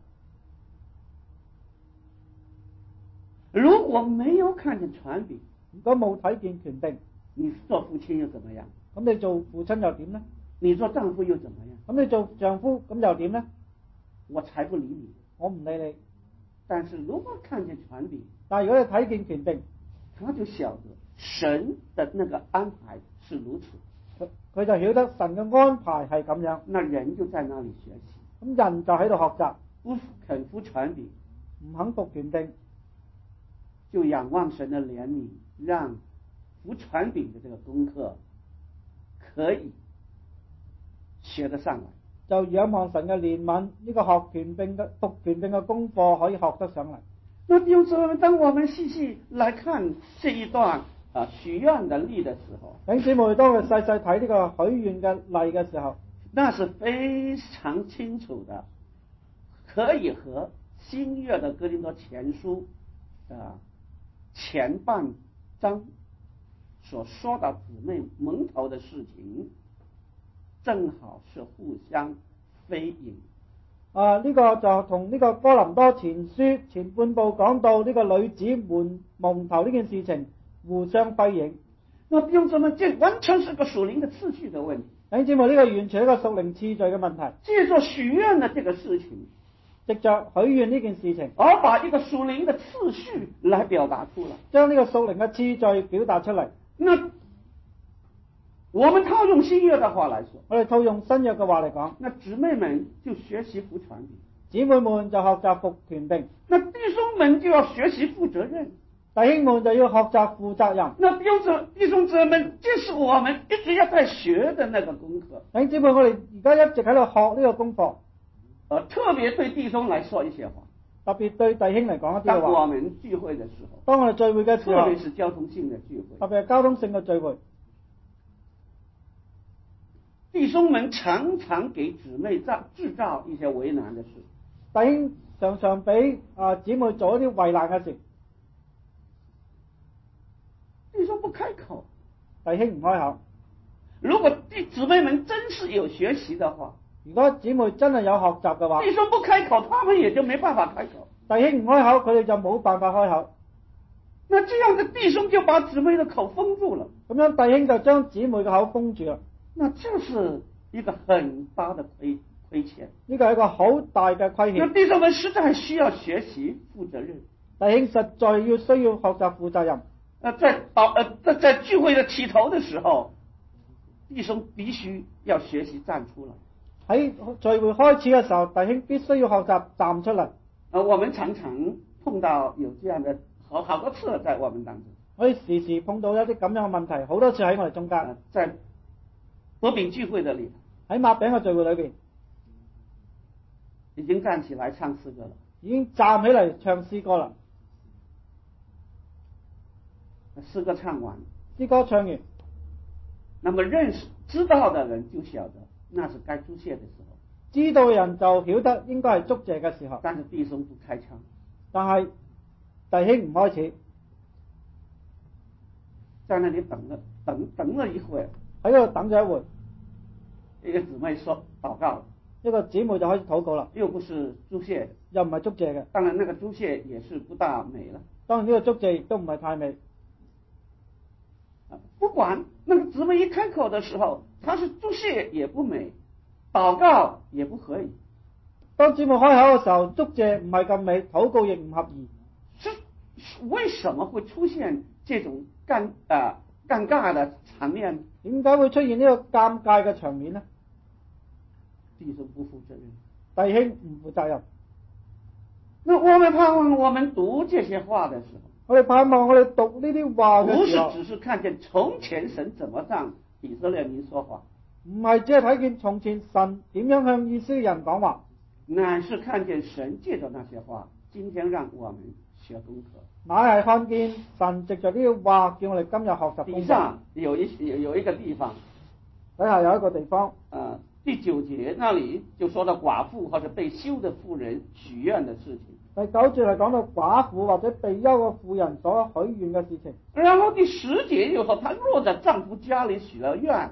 如果沒有看見權柄， 如果冇睇見權柄， 你做父親又怎麼樣？ 咁你做父親又點呢？ 你做丈夫又怎麼樣？ 咁你做丈夫咁又點呢？ 我才不理你， 我唔理你。 但是如果看見權柄， 但係如果你睇見權柄， 他就曉得神的那個安排是如此， 佢就曉得神嘅安排係咁樣， 那人就在那裡學習， 咁人就喺度學習， 不肯服權柄， 唔肯服權柄， 就仰望神的憐憫，讓服權柄的這個功課可以學得上來， 就仰望神嘅憐憫，呢個學權柄嘅服權柄嘅功課可以學得上嚟。 那弟兄姊妹，當我們細細來看這一段許願的例的時候， 弟兄姊妹，當我哋細細睇呢個許願嘅例嘅時候， 那是非常清楚的，可以和新約的哥林多前書前半章所說的姊妹蒙頭的事情，正好是互相輝映。 呢個就同呢個哥林多前書前半部講到呢個女子蒙頭呢件事情互相輝映。 那弟兄姊妹，這完全是個屬靈的次序的問題。 弟兄姊妹，呢個完全係一個屬靈次序嘅問題。 借着許願的這個事情， 藉着許願呢件事情， 而把一個屬靈的次序來表達出來， 將呢個屬靈嘅次序表達出嚟。 那我們套用新約的話來說， 我哋套用新約嘅話嚟講， 那姊妹們就學習服權柄， 姊妹們就學習服權柄， 那弟兄們就要學習負責任， 弟兄們就要學習負責任。 那弟兄姊妹，這是我們一直要在學的那個功課。 弟兄姊妹，我哋而家一直喺度學呢個功課， 特別對弟兄來說一些話， 特別對弟兄嚟講一啲當嘅話。 我們聚會的時候， 當我哋聚會嘅時候， 特別是交通性的聚會， 特別係交通性嘅聚會， 弟兄們常常給姊妹製造一些為難的事， 弟兄常常俾姊妹做一啲為難嘅事， 弟兄不開口， 弟兄唔開口。 如果姊妹們真是有學習的話， 如果姊妹真係有學習嘅話， 弟兄不開口，他們也就沒辦法開口。 弟兄唔開口，佢哋就冇辦法開口。 那這樣的弟兄就把姊妹的口封住了， 咁樣弟兄就將姊妹嘅口封住啦。 那這是一個很大的虧欠， 呢個係一個好大嘅虧欠。 那弟兄們實在需要學習負責任， 弟兄實在需要學習負責任。 在聚會的起頭的時候，弟兄必須要學習站出來。 喺聚會開始嘅時候，弟兄必須要學習站出嚟。 我們常常碰到有這樣的好多次在我們當中， 我哋時時碰到一啲咁樣嘅問題，好多次喺我哋中間。 在擘餅聚會的裏， 喺擘餅嘅聚會裏邊， 已經站起來唱詩歌了， 已經站起嚟唱詩歌啦。 詩歌唱完， 詩歌唱完， 那麼知道的人就曉得那是該祝謝的時候， 知道嘅人就曉得應該係祝謝嘅時候。 但是弟兄不開腔， 但係弟兄唔開始， 在那里等了一會兒， 喺嗰度等咗一會， 一個姊妹說禱告了， 一個姊妹就開始禱告啦， 又不是祝謝的， 又唔係祝謝嘅， 當然那個祝謝也是不大美了。 當然呢個祝謝亦都唔係太美。 不管那個姊妹一開口的時候，她是祝謝也不美，禱告也不合宜。 當姊妹開口嘅時候，祝謝唔係咁美，禱告亦唔合宜。 是為什麼會出現這種尷尬的場面？ 點解會出現呢個尷尬嘅場面呢？ 弟兄不負責任， 弟兄唔負責任。 那我們盼望我們讀這些話的時候， 我哋盼望我哋讀呢啲話嘅時候， 不是只是看見從前神怎麼向以色列民說話， 唔係只係睇見從前神點樣向以色列人講話， 乃是看見神借着那些話，今天讓我們學功課。 乃係看見神藉着呢啲話，叫我哋今日學習功課。 底下有一個地方， 底下有一個地方， 第9節那裏就說到寡婦或者被休的婦人許願的事情。 第9節係講到寡婦或者被休嘅婦人所許願嘅事情。然後第10節又說，她若在丈夫家裏許了願，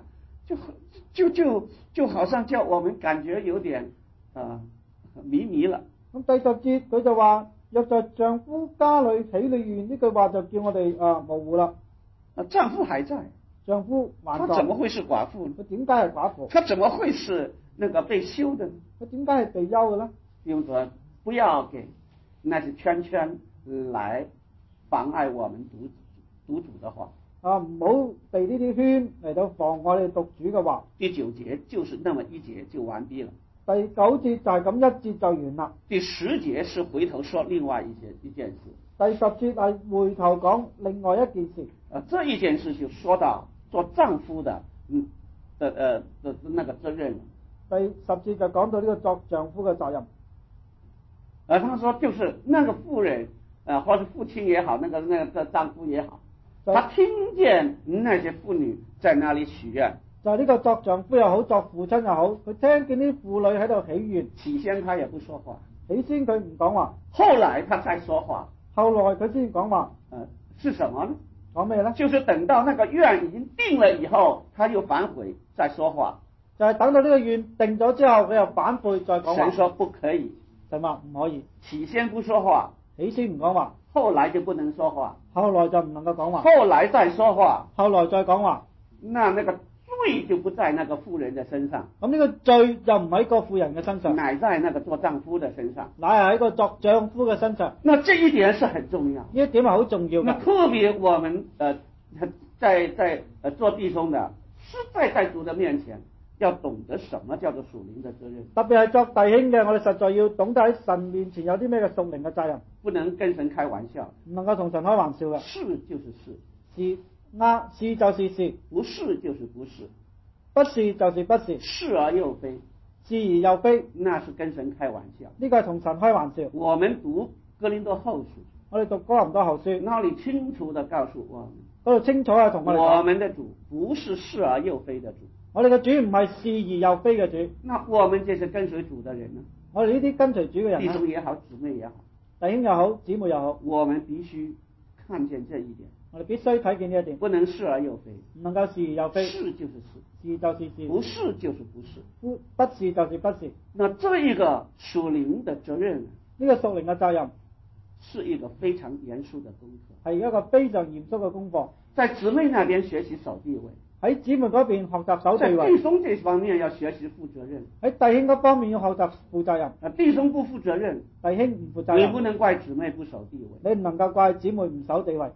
就好像叫我們感覺有點迷了。 咁第10節佢就話，若在丈夫家裏許了願，呢句話就叫我哋模糊啦。 丈夫還在， 丈夫還在， 他怎麼會是寡婦呢？ 佢點解係寡婦？ 他怎麼會是那個被休的呢？ 佢點解係被休嘅呢？ 用作不要給那些圈圈來妨礙我們讀主的話。 唔好被呢啲圈嚟到妨礙我哋讀主嘅話。 第9節就是那麼一節就完畢了。 第9節就係咁一節就完啦。 第10節是回頭說另外一件事。 第10節係回頭講另外一件事。 這一件事就說到做丈夫的那個責任。 第10節就講到呢個作丈夫嘅責任。 他說就是那個婦人或者父親也好，那個丈夫也好，他聽見那些婦女在那裡許願。 就係呢個作丈夫又好，作父親又好，佢聽見啲婦女喺度許願。 起先他也不說話， 起先佢唔講話， 後來他才說話。 後來佢先講話。 是什麼呢？ 講咩呢？ 就是等到那個願已經定了以後，他又反悔再說話。 就係等到呢個願定咗之後，佢又反悔再講話。 神說不可以， 神話唔可以。 起先不說話， 起先唔講話， 後來就不能說話， 後來就唔能夠講話， 後來再說話， 後來再講話， 那個罪就不在那個婦人的身上。 咁呢個罪就唔喺個婦人嘅身上， 乃在那個做丈夫的身上， 乃係喺個作丈夫嘅身上。 那這一點是很重要， 呢一點係好重要嘅。 那特別我們在做弟兄的，實在主的面前要懂得什麼叫做屬靈的責任。 特別係作弟兄嘅，我哋實在要懂得喺神面前有啲咩嘅屬靈嘅責任， 不能跟神開玩笑， 唔能夠同神開玩笑嘅。 是就是是， 是是就是是， 不是就是不是， 不是就是不是， 是而又非， 是而又非， 那是跟神開玩笑。 呢個係同神開玩笑。 我們讀哥林多後書， 我哋讀哥林多後書， 那裡清楚地告訴我們， 嗰度清楚係同我哋講， 我們的主不是是而又非的主。 我哋嘅主唔係是而又非嘅主。 那我們這些跟隨主的人呢？ 我哋呢啲跟隨主嘅人， 弟兄也好，姊妹也好， 弟兄又好，姊妹又好， 我們必須看見這一點。 我哋必須睇見呢一點， 不能是而又非， 唔能夠是而又非， 是就是是， 是就是是， 不是就是不是， 不是就是不是。 那這一個屬靈的責任， 呢個屬靈嘅責任是一個非常嚴肅的功課， 係一個非常嚴肅嘅功課。 在姊妹那邊學習守地位， 喺姊妹嗰邊學習守地位。 在弟兄這方面要學習負責任， 喺弟兄嗰方面要學習負責任。 弟兄不負責任， 弟兄唔負責任， 你不能怪姊妹不守地位， 你唔能夠怪姊妹唔守地位。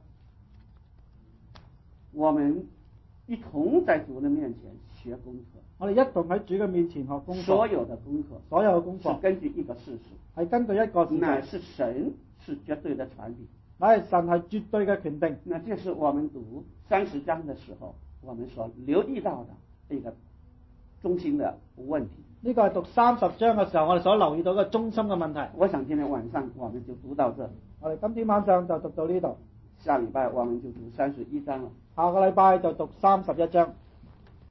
我們一同在主的面前學功課， 我哋一同喺主嘅面前學功課。所有嘅功課是根據一個事實， 係根據一個事實， 乃是神是絕對的權柄， 乃係神係絕對嘅權柄。 那這是我們讀30章的時候，我們所留意到的一個中心的問題。 呢個係讀30章嘅時候，我哋所留意到嘅中心嘅問題。 我想今天晚上我們就讀到這， 我哋今天晚上就讀到呢度， 下禮拜我們就讀31章了。 下個禮拜就讀31章。